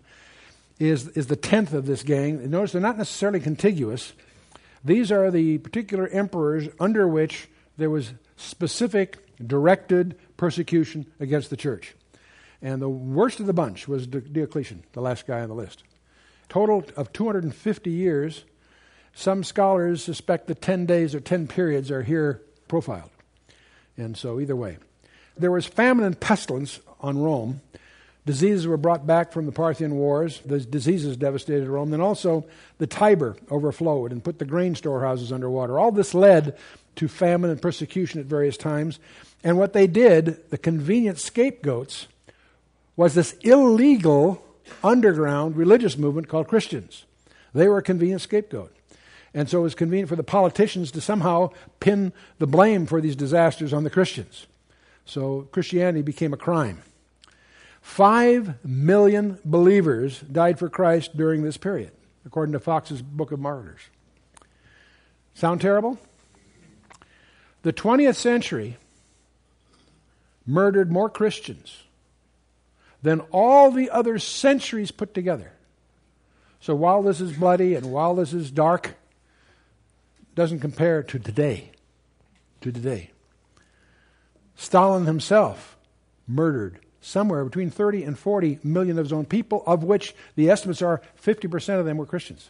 is is the tenth of this gang. Notice they're not necessarily contiguous. These are the particular emperors under which there was specific, directed persecution against the church. And the worst of the bunch was Diocletian, the last guy on the list. Total of two hundred fifty years. Some scholars suspect that ten days or ten periods are here profiled. And so either way. There was famine and pestilence on Rome. Diseases were brought back from the Parthian Wars. The diseases devastated Rome. Then also the Tiber overflowed and put the grain storehouses underwater. All this led to famine and persecution at various times. And what they did, the convenient scapegoats, was this illegal underground religious movement called Christians. They were a convenient scapegoat. And so it was convenient for the politicians to somehow pin the blame for these disasters on the Christians. So Christianity became a crime. Five million believers died for Christ during this period, according to Fox's Book of Martyrs. Sound terrible? The twentieth century murdered more Christians than all the other centuries put together. So while this is bloody and while this is dark, it doesn't compare to today. To today. Stalin himself murdered somewhere between thirty and forty million of his own people, of which the estimates are fifty percent of them were Christians.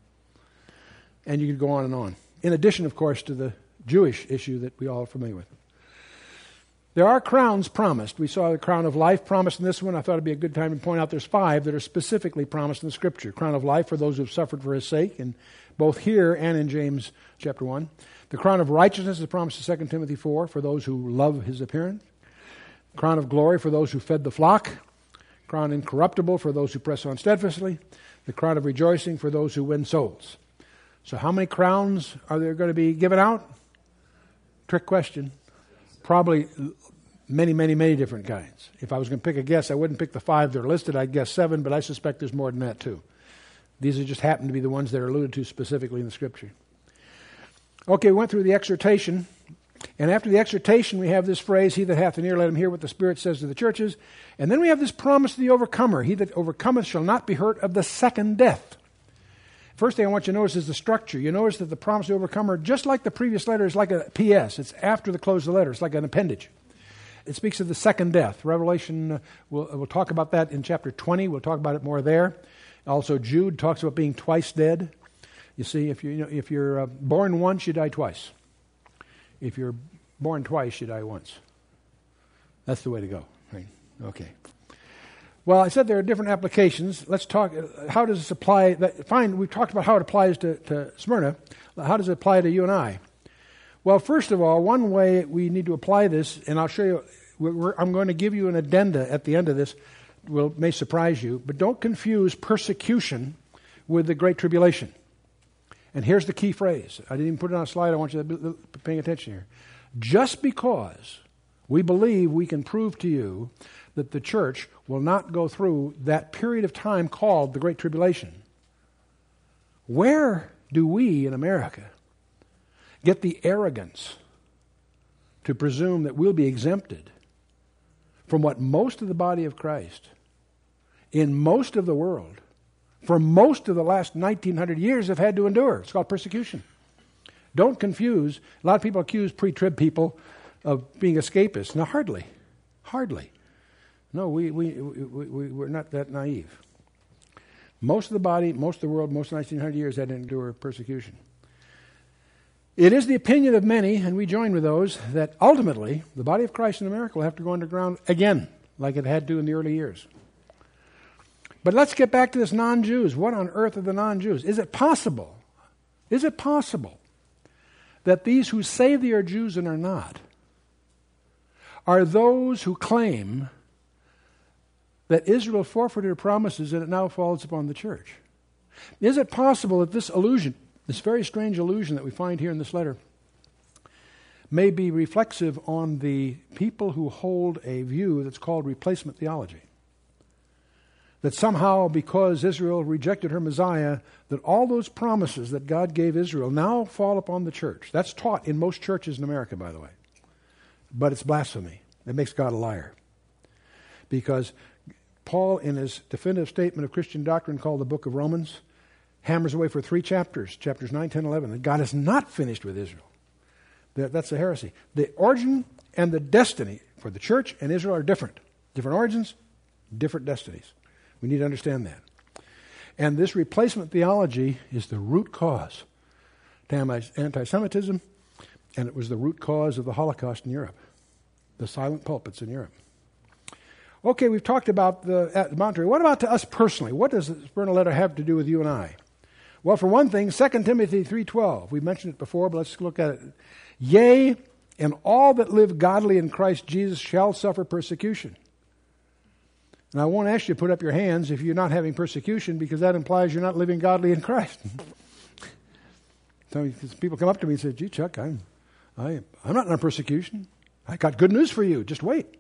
And you could go on and on. In addition, of course, to the Jewish issue that we all are familiar with. There are crowns promised. We saw the crown of life promised in this one. I thought it'd be a good time to point out there's five that are specifically promised in the Scripture. Crown of life for those who have suffered for His sake, and both here and in James chapter one. The crown of righteousness is promised in Second Timothy four for those who love His appearance. Crown of glory for those who fed the flock. Crown incorruptible for those who press on steadfastly. The crown of rejoicing for those who win souls. So how many crowns are there going to be given out? Trick question. Probably many, many, many different kinds. If I was going to pick a guess, I wouldn't pick the five that are listed. I'd guess seven, but I suspect there's more than that too. These are just happen to be the ones that are alluded to specifically in the Scripture. Okay, we went through the exhortation. And after the exhortation, we have this phrase, he that hath an ear, let him hear what the Spirit says to the churches. And then we have this promise to the overcomer. He that overcometh shall not be hurt of the second death. First thing I want you to notice is the structure. You notice that the promise to the overcomer, just like the previous letter, is like a P S. It's after the close of the letter. It's like an appendage. It speaks of the second death. Revelation, uh, we'll, we'll talk about that in chapter twenty. We'll talk about it more there. Also, Jude talks about being twice dead. You see, if, you, you know, if you're uh, born once, you die twice. If you're born twice, you die once. That's the way to go. Right? Okay. Well, I said there are different applications. Let's talk, how does this apply? That, fine, we've talked about how it applies to, to Smyrna. How does it apply to you and I? Well, first of all, one way we need to apply this, and I'll show you, we're, we're, I'm going to give you an addenda at the end of this, will may surprise you, but don't confuse persecution with the Great Tribulation. And here's the key phrase. I didn't even put it on a slide. I want you to be paying attention here. Just because we believe we can prove to you that the church will not go through that period of time called the Great Tribulation, where do we in America get the arrogance to presume that we'll be exempted from what most of the body of Christ in most of the world for most of the last nineteen hundred years have had to endure? It's called persecution. Don't confuse. A lot of people accuse pre-trib people of being escapists. No, hardly. Hardly. No, we, we, we, we, we're not that naive. Most of the body, most of the world, most of nineteen hundred years had to endure persecution. It is the opinion of many, and we join with those, that ultimately the body of Christ in America will have to go underground again, like it had to in the early years. But let's get back to this non-Jews. What on earth are the non-Jews? Is it possible? Is it possible that these who say they are Jews and are not are those who claim that Israel forfeited her promises and it now falls upon the church? Is it possible that this illusion, this very strange illusion that we find here in this letter, may be reflexive on the people who hold a view that's called replacement theology? That somehow, because Israel rejected her Messiah, that all those promises that God gave Israel now fall upon the church. That's taught in most churches in America, by the way. But it's blasphemy. It makes God a liar. Because Paul, in his definitive statement of Christian doctrine called the Book of Romans, hammers away for three chapters, chapters nine, ten, eleven, that God is not finished with Israel. That, that's a heresy. The origin and the destiny for the church and Israel are different. Different origins, different destinies. We need to understand that. And this replacement theology is the root cause to anti-Semitism, and it was the root cause of the Holocaust in Europe, the silent pulpits in Europe. Okay, we've talked about the admonitory. What about to us personally? What does the Smyrna letter have to do with you and I? Well, for one thing, Second Timothy three twelve. We mentioned it before, but let's look at it. Yea, and all that live godly in Christ Jesus shall suffer persecution. And I won't ask you to put up your hands if you're not having persecution, because that implies you're not living godly in Christ. So people come up to me and say, gee, Chuck, I'm, I, I'm not in persecution. I got good news for you. Just wait.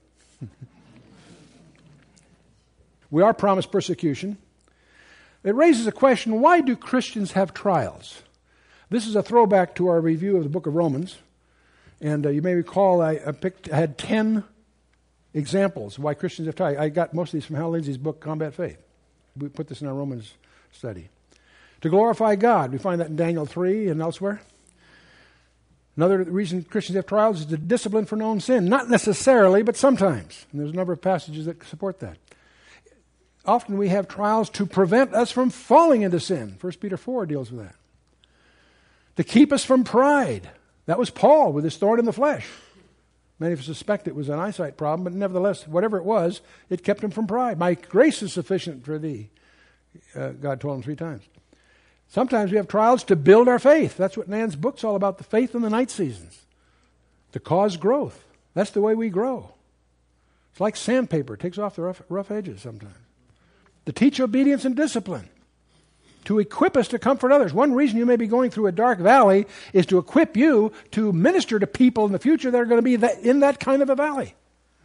We are promised persecution. It raises a question, why do Christians have trials? This is a throwback to our review of the book of Romans. And uh, you may recall I, I, picked, I had ten examples of why Christians have trials. I got most of these from Hal Lindsey's book, Combat Faith. We put this in our Romans study. To glorify God. We find that in Daniel three and elsewhere. Another reason Christians have trials is to discipline for known sin. Not necessarily, but sometimes. And there's a number of passages that support that. Often we have trials to prevent us from falling into sin. First Peter four deals with that. To keep us from pride. That was Paul with his thorn in the flesh. Many of us suspect it was an eyesight problem, but nevertheless, whatever it was, it kept him from pride. My grace is sufficient for thee, uh, God told him three times. Sometimes we have trials to build our faith. That's what Nan's book's all about, the faith in the night seasons. To cause growth. That's the way we grow. It's like sandpaper. It takes off the rough, rough edges sometimes. To teach obedience and discipline. To equip us to comfort others. One reason you may be going through a dark valley is to equip you to minister to people in the future that are going to be that, in that kind of a valley.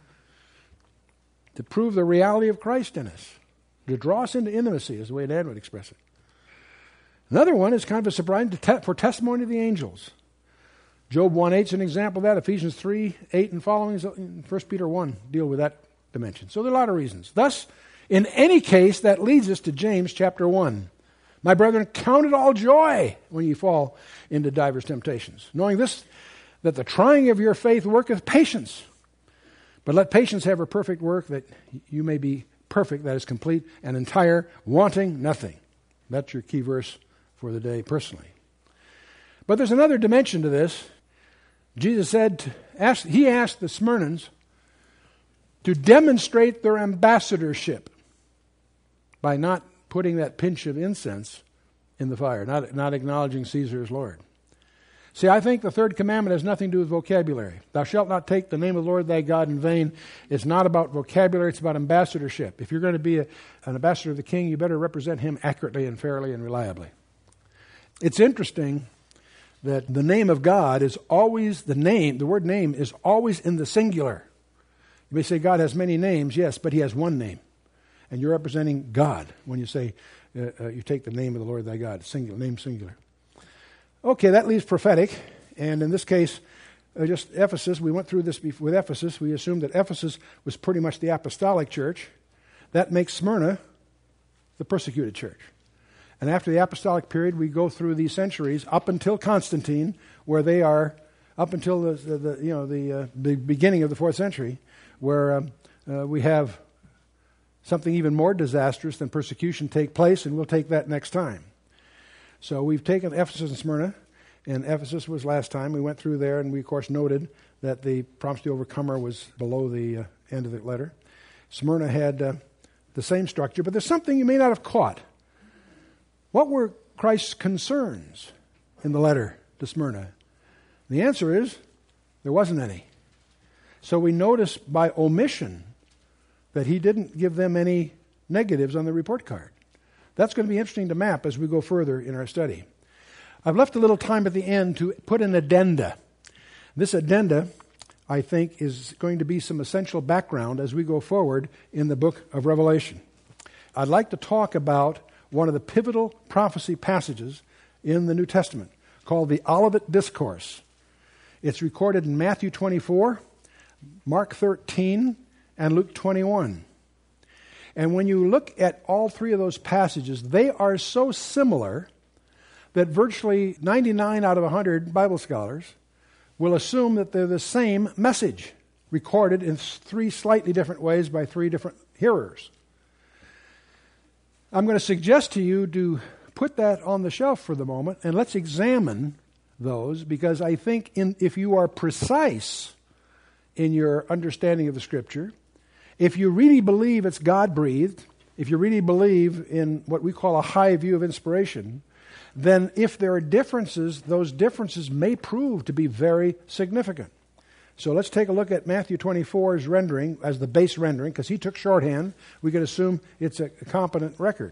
To prove the reality of Christ in us. To draw us into intimacy, is the way Dad would express it. Another one is kind of a surprise to te- for testimony of the angels. Job one eight is an example of that. Ephesians three eight and following, First Peter one deal with that dimension. So there are a lot of reasons. Thus, in any case, that leads us to James chapter one. My brethren, count it all joy when you fall into divers temptations, knowing this, that the trying of your faith worketh patience. But let patience have her perfect work, that you may be perfect, that is complete and entire, wanting nothing. That's your key verse for the day personally. But there's another dimension to this. Jesus said, to ask, he asked the Smyrnans to demonstrate their ambassadorship by not putting that pinch of incense in the fire, not, not acknowledging Caesar as Lord. See, I think the third commandment has nothing to do with vocabulary. Thou shalt not take the name of the Lord thy God in vain. It's not about vocabulary, it's about ambassadorship. If you're going to be a, an ambassador of the king, you better represent him accurately and fairly and reliably. It's interesting that the name of God is always, the name, the word name is always in the singular. You may say God has many names, yes, but he has one name. And you're representing God when you say, uh, uh, you take the name of the Lord thy God, singular, name singular. Okay, that leaves prophetic, and in this case, uh, just Ephesus. We went through this before with Ephesus. We assumed that Ephesus was pretty much the apostolic church. That makes Smyrna the persecuted church. And after the apostolic period, we go through these centuries up until Constantine, where they are up until the, the, the you know the, uh, the beginning of the fourth century, where um, uh, we have something even more disastrous than persecution take place, and we'll take that next time. So we've taken Ephesus and Smyrna, and Ephesus was last time. We went through there, and we, of course, noted that the promise to the overcomer was below the uh, end of the letter. Smyrna had uh, the same structure, but there's something you may not have caught. What were Christ's concerns in the letter to Smyrna? The answer is, there wasn't any. So we notice by omission that he didn't give them any negatives on the report card. That's going to be interesting to map as we go further in our study. I've left a little time at the end to put an addenda. This addenda, I think, is going to be some essential background as we go forward in the book of Revelation. I'd like to talk about one of the pivotal prophecy passages in the New Testament called the Olivet Discourse. It's recorded in Matthew twenty-four, Mark thirteen, and Luke twenty-one. And when you look at all three of those passages, they are so similar that virtually ninety-nine out of one hundred Bible scholars will assume that they're the same message, recorded in three slightly different ways by three different hearers. I'm going to suggest to you to put that on the shelf for the moment, and let's examine those, because I think in, if you are precise in your understanding of the Scripture, if you really believe it's God-breathed, if you really believe in what we call a high view of inspiration, then if there are differences, those differences may prove to be very significant. So let's take a look at Matthew twenty-four's rendering as the base rendering, because he took shorthand. We can assume it's a competent record.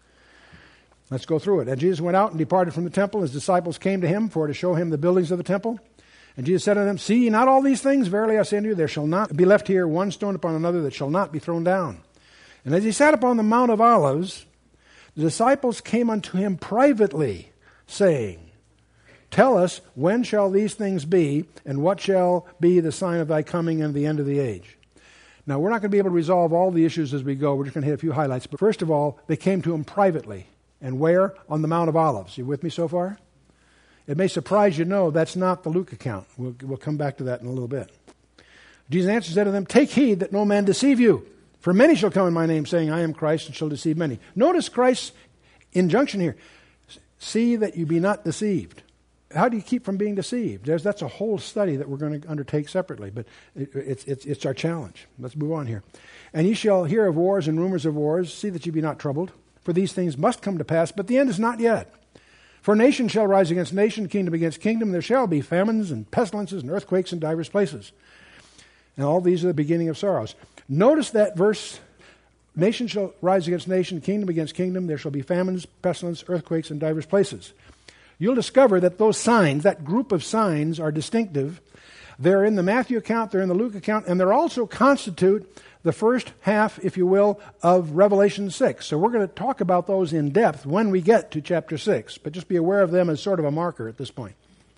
Let's go through it. And Jesus went out and departed from the temple. His disciples came to him for to show him the buildings of the temple. And Jesus said unto them, See ye not all these things? Verily I say unto you, there shall not be left here one stone upon another that shall not be thrown down. And as he sat upon the Mount of Olives, the disciples came unto him privately, saying, Tell us, when shall these things be, and what shall be the sign of thy coming and the end of the age? Now, we're not going to be able to resolve all the issues as we go. We're just going to hit a few highlights. But first of all, they came to him privately. And where? On the Mount of Olives. You with me so far? It may surprise you to know that's not the Luke account. We'll, we'll come back to that in a little bit. Jesus answered and said to them, Take heed that no man deceive you. For many shall come in my name, saying, I am Christ, and shall deceive many. Notice Christ's injunction here. See that you be not deceived. How do you keep from being deceived? There's, that's a whole study that we're going to undertake separately, but it, it's, it's, it's our challenge. Let's move on here. And ye shall hear of wars and rumors of wars. See that ye be not troubled. For these things must come to pass, but the end is not yet. For nation shall rise against nation, kingdom against kingdom. There shall be famines and pestilences and earthquakes in divers places. And all these are the beginning of sorrows. Notice that verse, nation shall rise against nation, kingdom against kingdom. There shall be famines, pestilence, earthquakes in divers places. You'll discover that those signs, that group of signs, are distinctive. They're in the Matthew account, they're in the Luke account, and they're also constitute the first half, if you will, of Revelation six. So we're going to talk about those in depth when we get to chapter six, but just be aware of them as sort of a marker at this point.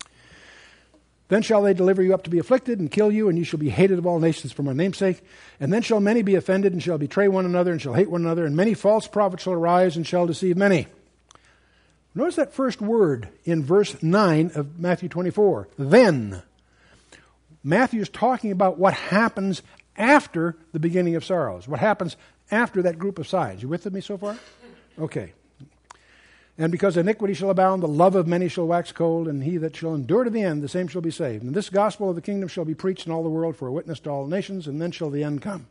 Then shall they deliver you up to be afflicted and kill you, and you shall be hated of all nations for my name's sake. And then shall many be offended and shall betray one another and shall hate one another, and many false prophets shall arise and shall deceive many. Notice that first word in verse nine of Matthew twenty-four. Then. Matthew is talking about what happens after the beginning of sorrows. What happens after that group of signs. You with me so far? Okay. And because iniquity shall abound, the love of many shall wax cold, and he that shall endure to the end, the same shall be saved. And this gospel of the kingdom shall be preached in all the world for a witness to all nations, and then shall the end come.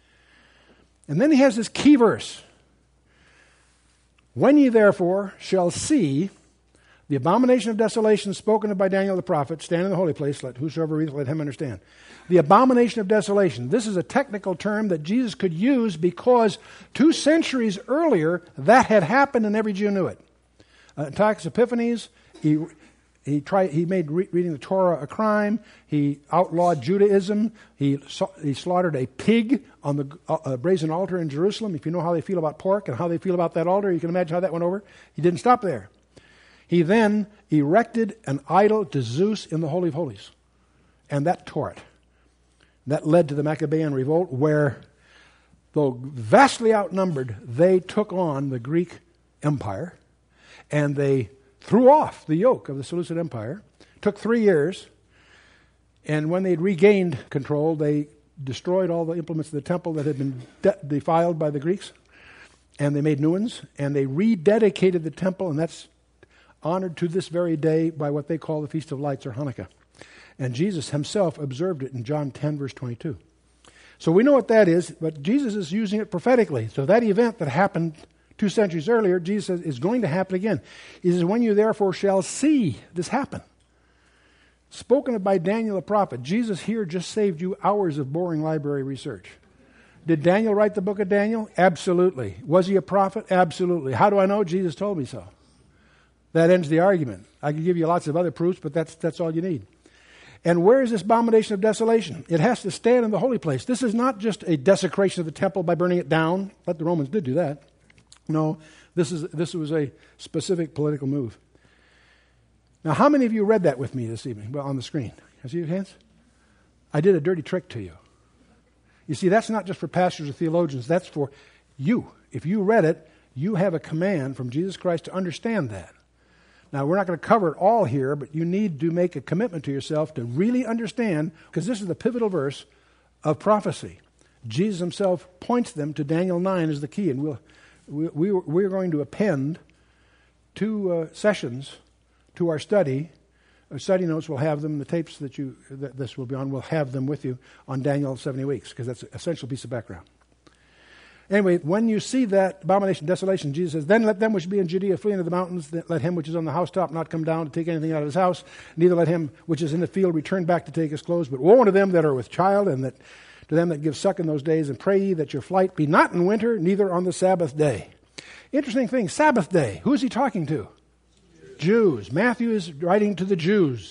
And then he has this key verse. When ye therefore shall see the abomination of desolation spoken of by Daniel the prophet, stand in the holy place, let whosoever readeth, let him understand. The abomination of desolation. This is a technical term that Jesus could use because two centuries earlier, that had happened and every Jew knew it. Uh, Antiochus Epiphanes, he he tried. He made re- reading the Torah a crime. He outlawed Judaism. He he slaughtered a pig on the uh, brazen altar in Jerusalem. If you know how they feel about pork and how they feel about that altar, you can imagine how that went over. He didn't stop there. He then erected an idol to Zeus in the Holy of Holies, and that tore it. That led to the Maccabean revolt, where, though vastly outnumbered, they took on the Greek Empire, and they threw off the yoke of the Seleucid Empire. Took three years, and when they'd regained control, they destroyed all the implements of the temple that had been de- defiled by the Greeks, and they made new ones, and they rededicated the temple, and that's honored to this very day by what they call the Feast of Lights or Hanukkah. And Jesus himself observed it in John ten, verse twenty-two. So we know what that is, but Jesus is using it prophetically. So that event that happened two centuries earlier, Jesus says, is going to happen again. He says, when you therefore shall see this happen. Spoken of by Daniel the prophet. Jesus here just saved you hours of boring library research. Did Daniel write the book of Daniel? Absolutely. Was he a prophet? Absolutely. How do I know? Jesus told me so. That ends the argument. I could give you lots of other proofs, but that's that's all you need. And where is this abomination of desolation? It has to stand in the holy place. This is not just a desecration of the temple by burning it down. But the Romans did do that. No, this is this was a specific political move. Now, how many of you read that with me this evening? Well, on the screen. Can I see your hands? I did a dirty trick to you. You see, that's not just for pastors or theologians. That's for you. If you read it, you have a command from Jesus Christ to understand that. Now, we're not going to cover it all here, but you need to make a commitment to yourself to really understand, because this is the pivotal verse of prophecy. Jesus himself points them to Daniel nine as the key, and we'll, we, we, we're going to append two uh, sessions to our study. Our study notes, we'll have them, the tapes that you that this will be on, we'll have them with you on Daniel seventy weeks, because that's an essential piece of background. Anyway, when you see that abomination, desolation, Jesus says, then let them which be in Judea flee into the mountains, let him which is on the housetop not come down to take anything out of his house, neither let him which is in the field return back to take his clothes. But woe unto them that are with child, and that to them that give suck in those days, and pray ye that your flight be not in winter, neither on the Sabbath day. Interesting thing, Sabbath day. Who is he talking to? Jews. Jews. Matthew is writing to the Jews.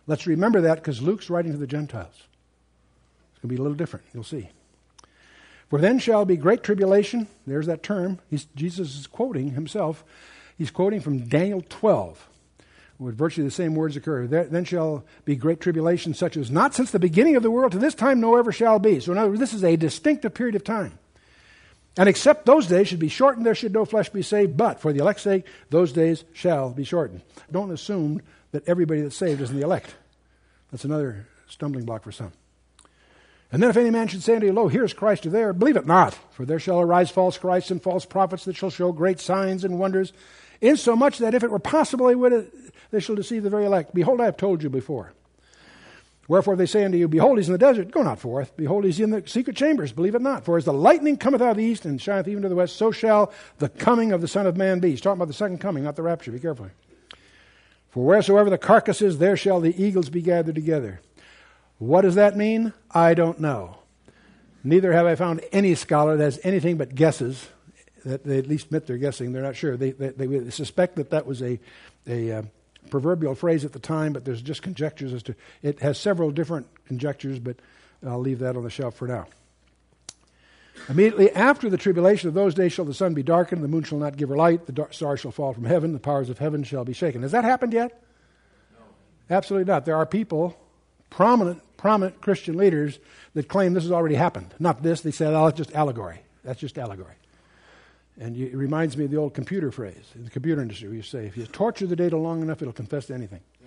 Let's remember that because Luke's writing to the Gentiles. It's going to be a little different. You'll see. For then shall be great tribulation. There's that term. He's, Jesus is quoting himself. He's quoting from Daniel twelve, where virtually the same words occur. There, then shall be great tribulation, such as not since the beginning of the world to this time nor ever shall be. So in other words, this is a distinctive period of time. And except those days should be shortened, there should no flesh be saved. But for the elect's sake, those days shall be shortened. Don't assume that everybody that's saved is in the elect. That's another stumbling block for some. And then if any man should say unto you, Lo, here is Christ, or there, believe it not. For there shall arise false Christs and false prophets that shall show great signs and wonders, insomuch that if it were possible they would they shall deceive the very elect. Behold, I have told you before. Wherefore they say unto you, Behold, he's in the desert, go not forth. Behold, he's in the secret chambers, believe it not. For as the lightning cometh out of the east and shineth even to the west, so shall the coming of the Son of Man be. He's talking about the second coming, not the rapture. Be careful. For wheresoever the carcass is, there shall the eagles be gathered together. What does that mean? I don't know. Neither have I found any scholar that has anything but guesses, that they at least admit they're guessing. They're not sure. They, they, they suspect that that was a, a uh, proverbial phrase at the time, but there's just conjectures as to, it has several different conjectures, but I'll leave that on the shelf for now. Immediately after the tribulation of those days shall the sun be darkened, the moon shall not give her light, the dark stars shall fall from heaven, the powers of heaven shall be shaken. Has that happened yet? No. Absolutely not. There are people, prominent, prominent Christian leaders that claim this has already happened. Not this, they said, oh, it's just allegory. That's just allegory. And you, it reminds me of the old computer phrase. In the computer industry, we used to say, if you torture the data long enough, it'll confess to anything. Yeah.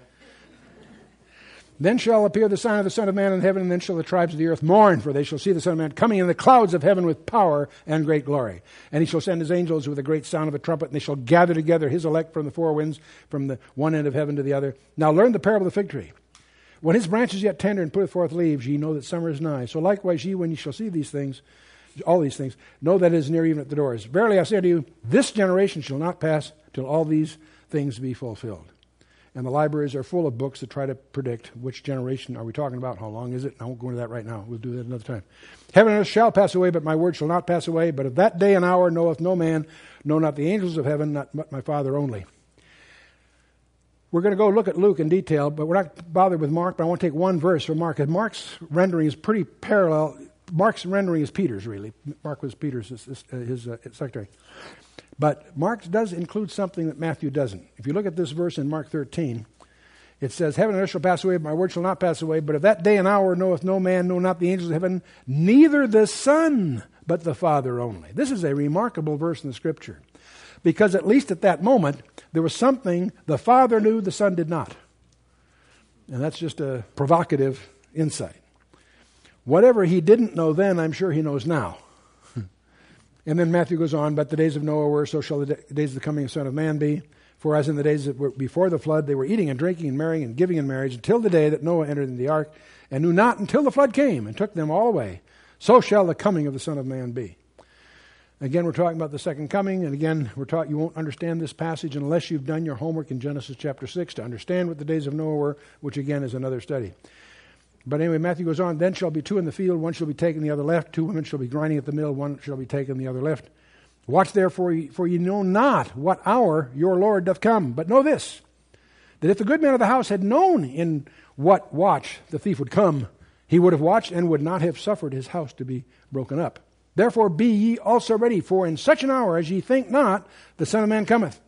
Then shall appear the sign of the Son of Man in heaven, and then shall the tribes of the earth mourn, for they shall see the Son of Man coming in the clouds of heaven with power and great glory. And he shall send his angels with a great sound of a trumpet, and they shall gather together his elect from the four winds, from the one end of heaven to the other. Now learn the parable of the fig tree. When his branch is yet tender and putteth forth leaves, ye know that summer is nigh. So likewise ye, when ye shall see these things, all these things, know that it is near even at the doors. Verily I say unto you, this generation shall not pass till all these things be fulfilled. And the libraries are full of books that try to predict which generation are we talking about, how long is it. I won't go into that right now. We'll do that another time. Heaven and earth shall pass away, but my word shall not pass away. But of that day and hour knoweth no man, no, not the angels of heaven, not but my Father only. We're going to go look at Luke in detail, but we're not bothered with Mark, but I want to take one verse from Mark. And Mark's rendering is pretty parallel. Mark's rendering is Peter's, really. Mark was Peter's, his, his, his uh, secretary. But Mark does include something that Matthew doesn't. If you look at this verse in Mark thirteen, it says, Heaven and earth shall pass away, but my word shall not pass away. But of that day and hour knoweth no man, no, not the angels of heaven, neither the Son, but the Father only. This is a remarkable verse in the Scripture. Because at least at that moment, there was something the Father knew, the Son did not. And that's just a provocative insight. Whatever he didn't know then, I'm sure he knows now. And then Matthew goes on, but the days of Noah were, so shall the days of the coming of the Son of Man be. For as in the days that were before the flood, they were eating and drinking and marrying and giving in marriage until the day that Noah entered in the ark, and knew not until the flood came and took them all away. So shall the coming of the Son of Man be. Again, we're talking about the second coming, and again, we're taught you won't understand this passage unless you've done your homework in Genesis chapter six to understand what the days of Noah were, which again is another study. But anyway, Matthew goes on, then shall be two in the field, one shall be taken, the other left. Two women shall be grinding at the mill, one shall be taken, the other left. Watch therefore, for ye know not what hour your Lord doth come. But know this, that if the good man of the house had known in what watch the thief would come, he would have watched and would not have suffered his house to be broken up. Therefore be ye also ready, for in such an hour as ye think not, the Son of Man cometh.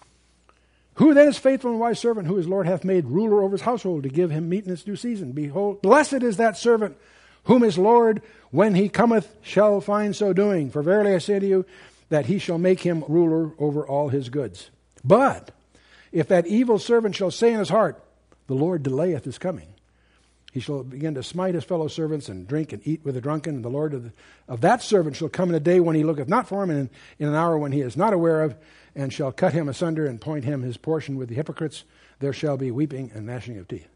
Who then is faithful and wise servant, who his Lord hath made ruler over his household, to give him meat in its due season? Behold, blessed is that servant, whom his Lord, when he cometh, shall find so doing. For verily I say to you, that he shall make him ruler over all his goods. But if that evil servant shall say in his heart, the Lord delayeth his coming, he shall begin to smite his fellow servants and drink and eat with the drunken. And the Lord of, the, of that servant shall come in a day when he looketh not for him, and in, in an hour when he is not aware of, and shall cut him asunder and point him his portion with the hypocrites. There shall be weeping and gnashing of teeth.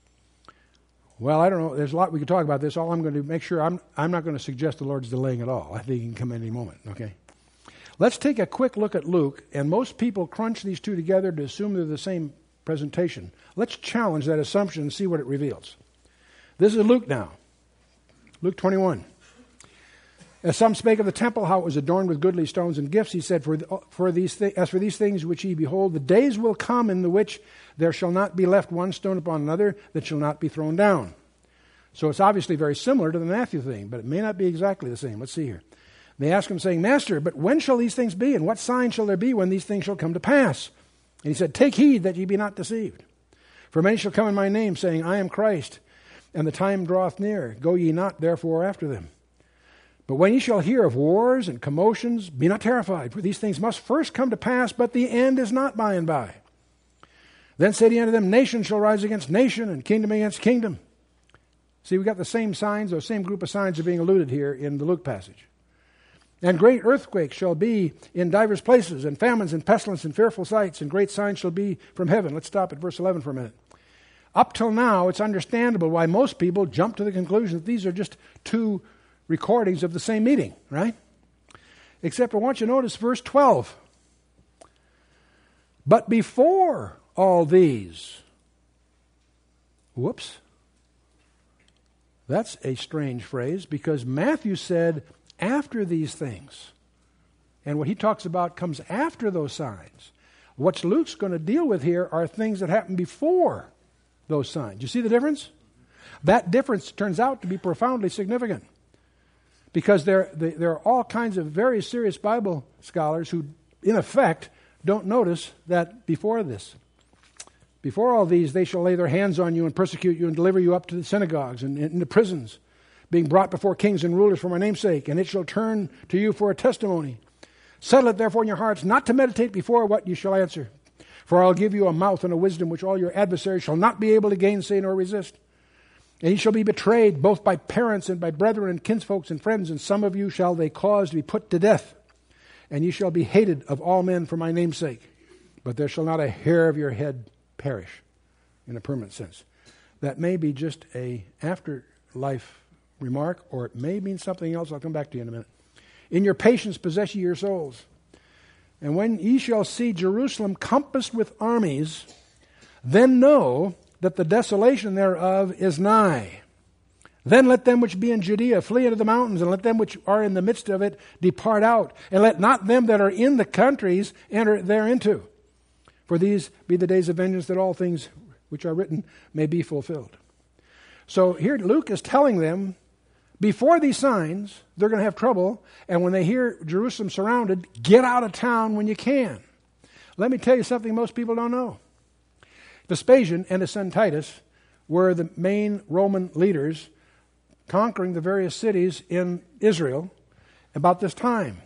Well, I don't know. There's a lot we could talk about this. All I'm going to make sure, I'm, I'm not going to suggest the Lord's delaying at all. I think he can come any moment, okay? Let's take a quick look at Luke, and most people crunch these two together to assume they're the same presentation. Let's challenge that assumption and see what it reveals. This is Luke now. Luke twenty-one. As some spake of the temple, how it was adorned with goodly stones and gifts, he said, for, the, for these thi- As for these things which ye behold, the days will come in the which there shall not be left one stone upon another that shall not be thrown down. So it's obviously very similar to the Matthew thing, but it may not be exactly the same. Let's see here. They asked him, saying, Master, but when shall these things be, and what sign shall there be when these things shall come to pass? And he said, Take heed that ye be not deceived. For many shall come in my name, saying, I am Christ, and the time draweth near. Go ye not therefore after them. But when ye shall hear of wars and commotions, be not terrified, for these things must first come to pass, but the end is not by and by. Then said he unto them, Nation shall rise against nation, and kingdom against kingdom. See, we've got the same signs, those same group of signs are being alluded here in the Luke passage. And great earthquakes shall be in divers places, and famines and pestilence and fearful sights, and great signs shall be from heaven. Let's stop at verse eleven for a minute. Up till now, it's understandable why most people jump to the conclusion that these are just two recordings of the same meeting, right? Except I want you to notice verse twelve. But before all these, whoops, that's a strange phrase, because Matthew said, after these things. And what he talks about comes after those signs. What Luke's going to deal with here are things that happen before those signs. You see the difference? That difference turns out to be profoundly significant. Because there, there are all kinds of very serious Bible scholars who, in effect, don't notice that before this. Before all these, they shall lay their hands on you and persecute you and deliver you up to the synagogues and into prisons, being brought before kings and rulers for my name's sake, and it shall turn to you for a testimony. Settle it therefore in your hearts, not to meditate before what you shall answer. For I'll give you a mouth and a wisdom which all your adversaries shall not be able to gainsay nor resist. And ye shall be betrayed both by parents and by brethren and kinsfolks and friends, and some of you shall they cause to be put to death. And ye shall be hated of all men for my name's sake. But there shall not a hair of your head perish, in a permanent sense. That may be just a afterlife remark, or it may mean something else. I'll come back to you in a minute. In your patience possess ye your souls. And when ye shall see Jerusalem compassed with armies, then know that the desolation thereof is nigh. Then let them which be in Judea flee into the mountains, and let them which are in the midst of it depart out, and let not them that are in the countries enter thereinto. For these be the days of vengeance, that all things which are written may be fulfilled. So here Luke is telling them, before these signs, they're going to have trouble, and when they hear Jerusalem surrounded, get out of town when you can. Let me tell you something most people don't know. Vespasian and his son Titus were the main Roman leaders conquering the various cities in Israel about this time,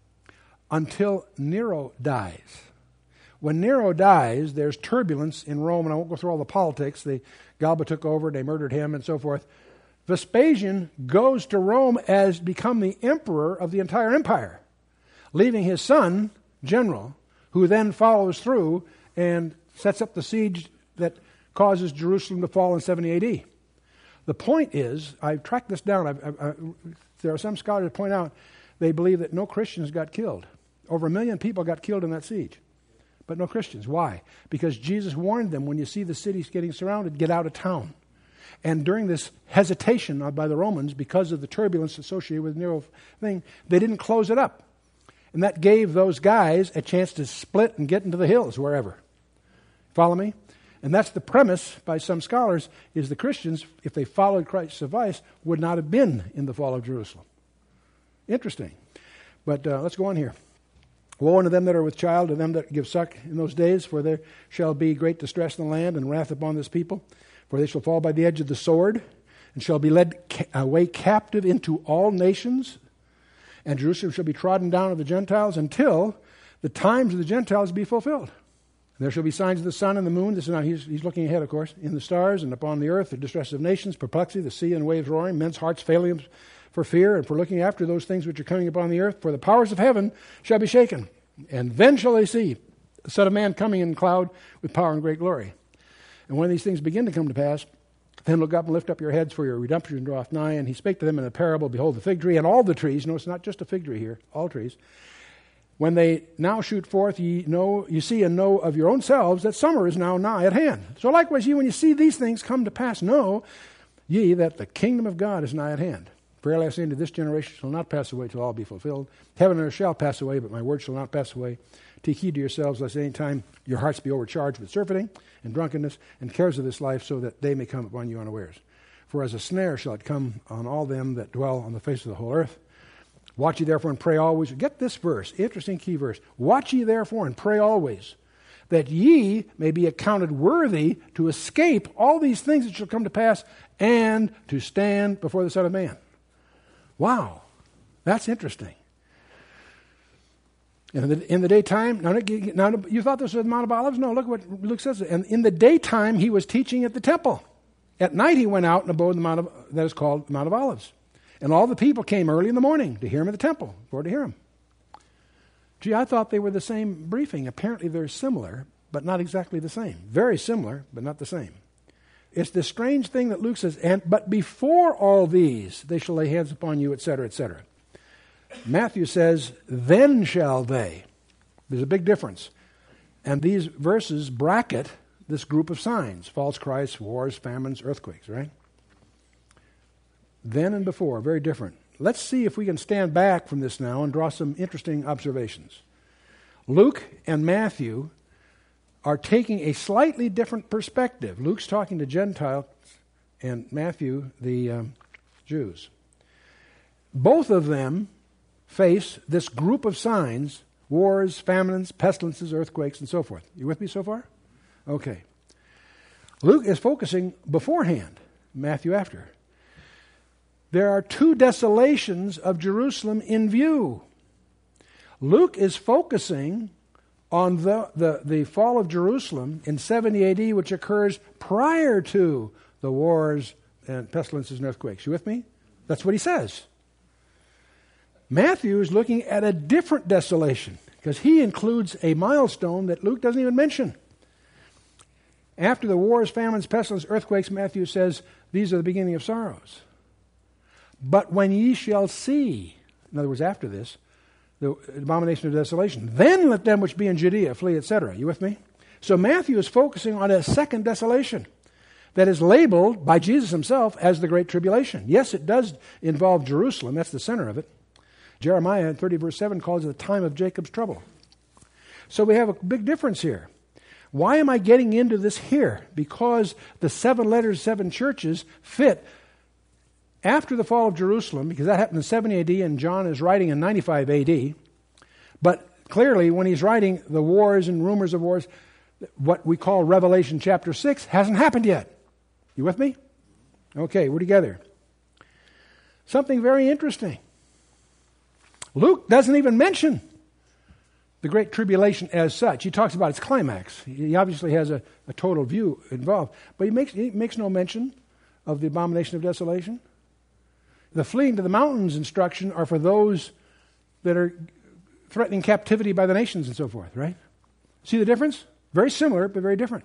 until Nero dies. When Nero dies, there's turbulence in Rome, and I won't go through all the politics. The Galba took over, they murdered him, and so forth. Vespasian goes to Rome as become the emperor of the entire empire, leaving his son, general, who then follows through and sets up the siege that causes Jerusalem to fall in seventy A D. The point is, I've tracked this down. I've, I've, I, there are some scholars that point out they believe that no Christians got killed. Over a million people got killed in that siege, but no Christians. Why? Because Jesus warned them, when you see the cities getting surrounded, get out of town. And during this hesitation by the Romans, because of the turbulence associated with Nero thing, they didn't close it up. And that gave those guys a chance to split and get into the hills, wherever. Follow me? And that's the premise by some scholars, is the Christians, if they followed Christ's advice, would not have been in the fall of Jerusalem. Interesting. But uh, let's go on here. Woe unto them that are with child, to them that give suck in those days, for there shall be great distress in the land, and wrath upon this people. For they shall fall by the edge of the sword, and shall be led ca- away captive into all nations, and Jerusalem shall be trodden down of the Gentiles, until the times of the Gentiles be fulfilled. There shall be signs of the sun and the moon. This is now, he's, he's looking ahead, of course. In the stars and upon the earth, the distress of nations, perplexity, the sea and waves roaring, men's hearts failing for fear and for looking after those things which are coming upon the earth. For the powers of heaven shall be shaken. And then shall they see the Son of Man coming in cloud with power and great glory. And when these things begin to come to pass, then look up and lift up your heads, for your redemption draweth nigh. And he spake to them in a parable, behold, the fig tree and all the trees. No, it's not just a fig tree here, all trees. When they now shoot forth, ye know, you see and know of your own selves that summer is now nigh at hand. So likewise, ye, when you see these things come to pass, know ye that the kingdom of God is nigh at hand. Verily I say unto this generation shall not pass away till all be fulfilled. Heaven and earth shall pass away, but my word shall not pass away. Take heed to yourselves, lest any time your hearts be overcharged with surfeiting and drunkenness and cares of this life, so that they may come upon you unawares. For as a snare shall it come on all them that dwell on the face of the whole earth. Watch ye therefore and pray always. Get this verse, interesting key verse. Watch ye therefore and pray always, that ye may be accounted worthy to escape all these things that shall come to pass, and to stand before the Son of Man. Wow, that's interesting. And in the, in the daytime, now, now you thought this was the Mount of Olives? No, look what Luke says. And in the daytime, he was teaching at the temple. At night, he went out and abode in the Mount of, that is called the Mount of Olives. And all the people came early in the morning to hear him at the temple, or to hear him. Gee, I thought they were the same briefing. Apparently they're similar, but not exactly the same. Very similar, but not the same. It's this strange thing that Luke says, and but before all these, they shall lay hands upon you, et cetera, et cetera. Matthew says, then shall they. There's a big difference. And these verses bracket this group of signs: false Christs, wars, famines, earthquakes, right? Then and before, very different. Let's see if we can stand back from this now and draw some interesting observations. Luke and Matthew are taking a slightly different perspective. Luke's talking to Gentiles and Matthew, the um, Jews. Both of them face this group of signs: wars, famines, pestilences, earthquakes, and so forth. You with me so far? Okay. Luke is focusing beforehand, Matthew after. There are two desolations of Jerusalem in view. Luke is focusing on the, the, the fall of Jerusalem in seventy A D, which occurs prior to the wars and pestilences and earthquakes. You with me? That's what he says. Matthew is looking at a different desolation, because he includes a milestone that Luke doesn't even mention. After the wars, famines, pestilences, earthquakes, Matthew says, these are the beginning of sorrows. But when ye shall see, in other words, after this, the abomination of desolation, then let them which be in Judea flee, et cetera. You with me? So Matthew is focusing on a second desolation that is labeled by Jesus himself as the Great Tribulation. Yes, it does involve Jerusalem. That's the center of it. Jeremiah thirty verse seven calls it the time of Jacob's trouble. So we have a big difference here. Why am I getting into this here? Because the seven letters, seven churches fit after the fall of Jerusalem, because that happened in seventy A D and John is writing in ninety-five A D. But clearly when he's writing the wars and rumors of wars, what we call Revelation chapter six hasn't happened yet. You with me? Okay, we're together. Something very interesting. Luke doesn't even mention the Great Tribulation as such. He talks about its climax. He obviously has a, a total view involved. But he makes, he makes no mention of the abomination of desolation. The fleeing to the mountains instruction are for those that are threatening captivity by the nations and so forth, right? See the difference? Very similar, but very different.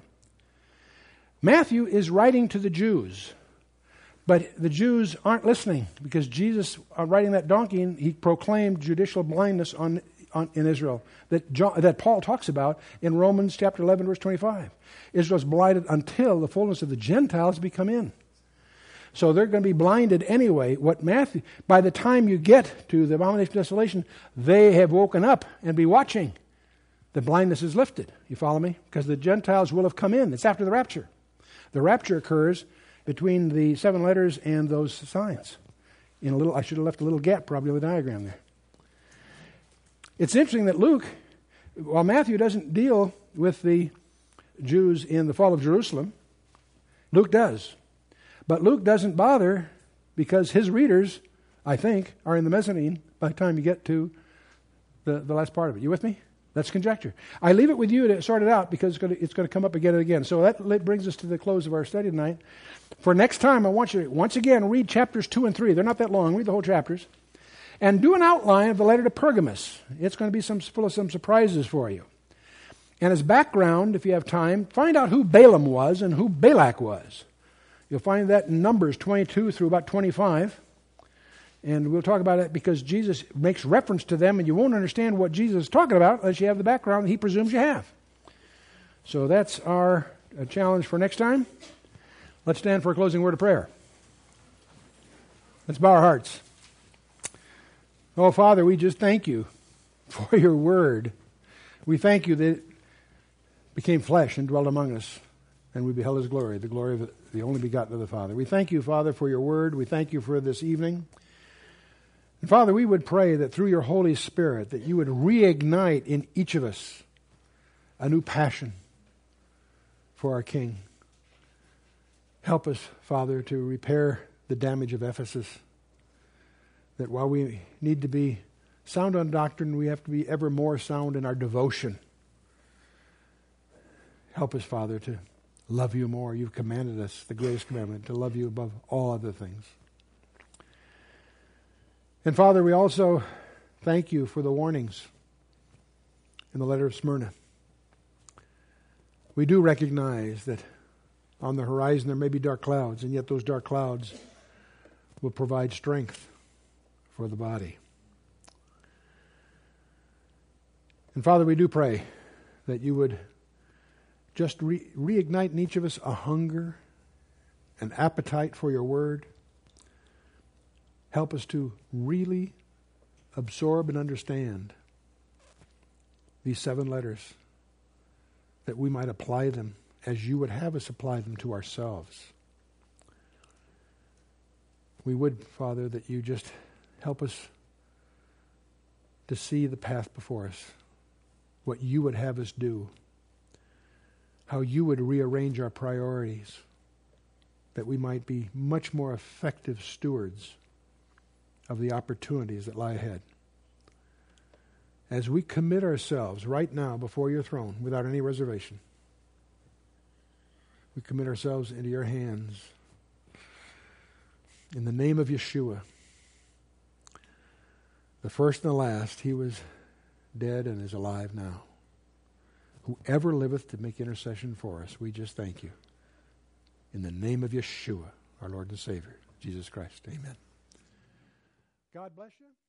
Matthew is writing to the Jews. But the Jews aren't listening, because Jesus, uh, riding that donkey, he proclaimed judicial blindness on, on in Israel that John, that Paul talks about in Romans chapter eleven, verse twenty-five. Israel's blinded until the fullness of the Gentiles be come in. So they're going to be blinded anyway. What Matthew, by the time you get to the abomination of desolation, they have woken up and be watching. The blindness is lifted. You follow me? Because the Gentiles will have come in. It's after the rapture. The rapture occurs between the seven letters and those signs. In a little, I should have left a little gap probably on the diagram there. It's interesting that Luke, while Matthew doesn't deal with the Jews in the fall of Jerusalem, Luke does. But Luke doesn't bother because his readers, I think, are in the mezzanine by the time you get to the, the last part of it. You with me? That's conjecture. I leave it with you to sort it out because it's going to, it's going to come up again and again. So that brings us to the close of our study tonight. For next time, I want you to, once again, read chapters two and three. They're not that long. Read the whole chapters. And do an outline of the letter to Pergamos. It's going to be some full of some surprises for you. And as background, if you have time, find out who Balaam was and who Balak was. You'll find that in Numbers twenty-two through about twenty-five. And we'll talk about it because Jesus makes reference to them, and you won't understand what Jesus is talking about unless you have the background that he presumes you have. So that's our uh, challenge for next time. Let's stand for a closing word of prayer. Let's bow our hearts. Oh, Father, we just thank you for your word. We thank you that it became flesh and dwelt among us, and we beheld his glory, the glory of the only begotten of the Father. We thank you, Father, for your word. We thank you for this evening. And Father, we would pray that through your Holy Spirit, that you would reignite in each of us a new passion for our King. Help us, Father, to repair the damage of Ephesus. That while we need to be sound on doctrine, we have to be ever more sound in our devotion. Help us, Father, to love you more. You've commanded us, the greatest commandment, to love you above all other things. And Father, we also thank you for the warnings in the letter of Smyrna. We do recognize that on the horizon there may be dark clouds, and yet those dark clouds will provide strength for the body. And Father, we do pray that you would just re- reignite in each of us a hunger, an appetite for your word. Help us to really absorb and understand these seven letters, that we might apply them as you would have us apply them to ourselves. We would, Father, that you just help us to see the path before us, what you would have us do, how you would rearrange our priorities, that we might be much more effective stewards of the opportunities that lie ahead. As we commit ourselves right now before your throne without any reservation, we commit ourselves into your hands. In the name of Yeshua, the first and the last, he was dead and is alive now. Whoever liveth to make intercession for us, we just thank you. In the name of Yeshua, our Lord and Savior, Jesus Christ. Amen. God bless you.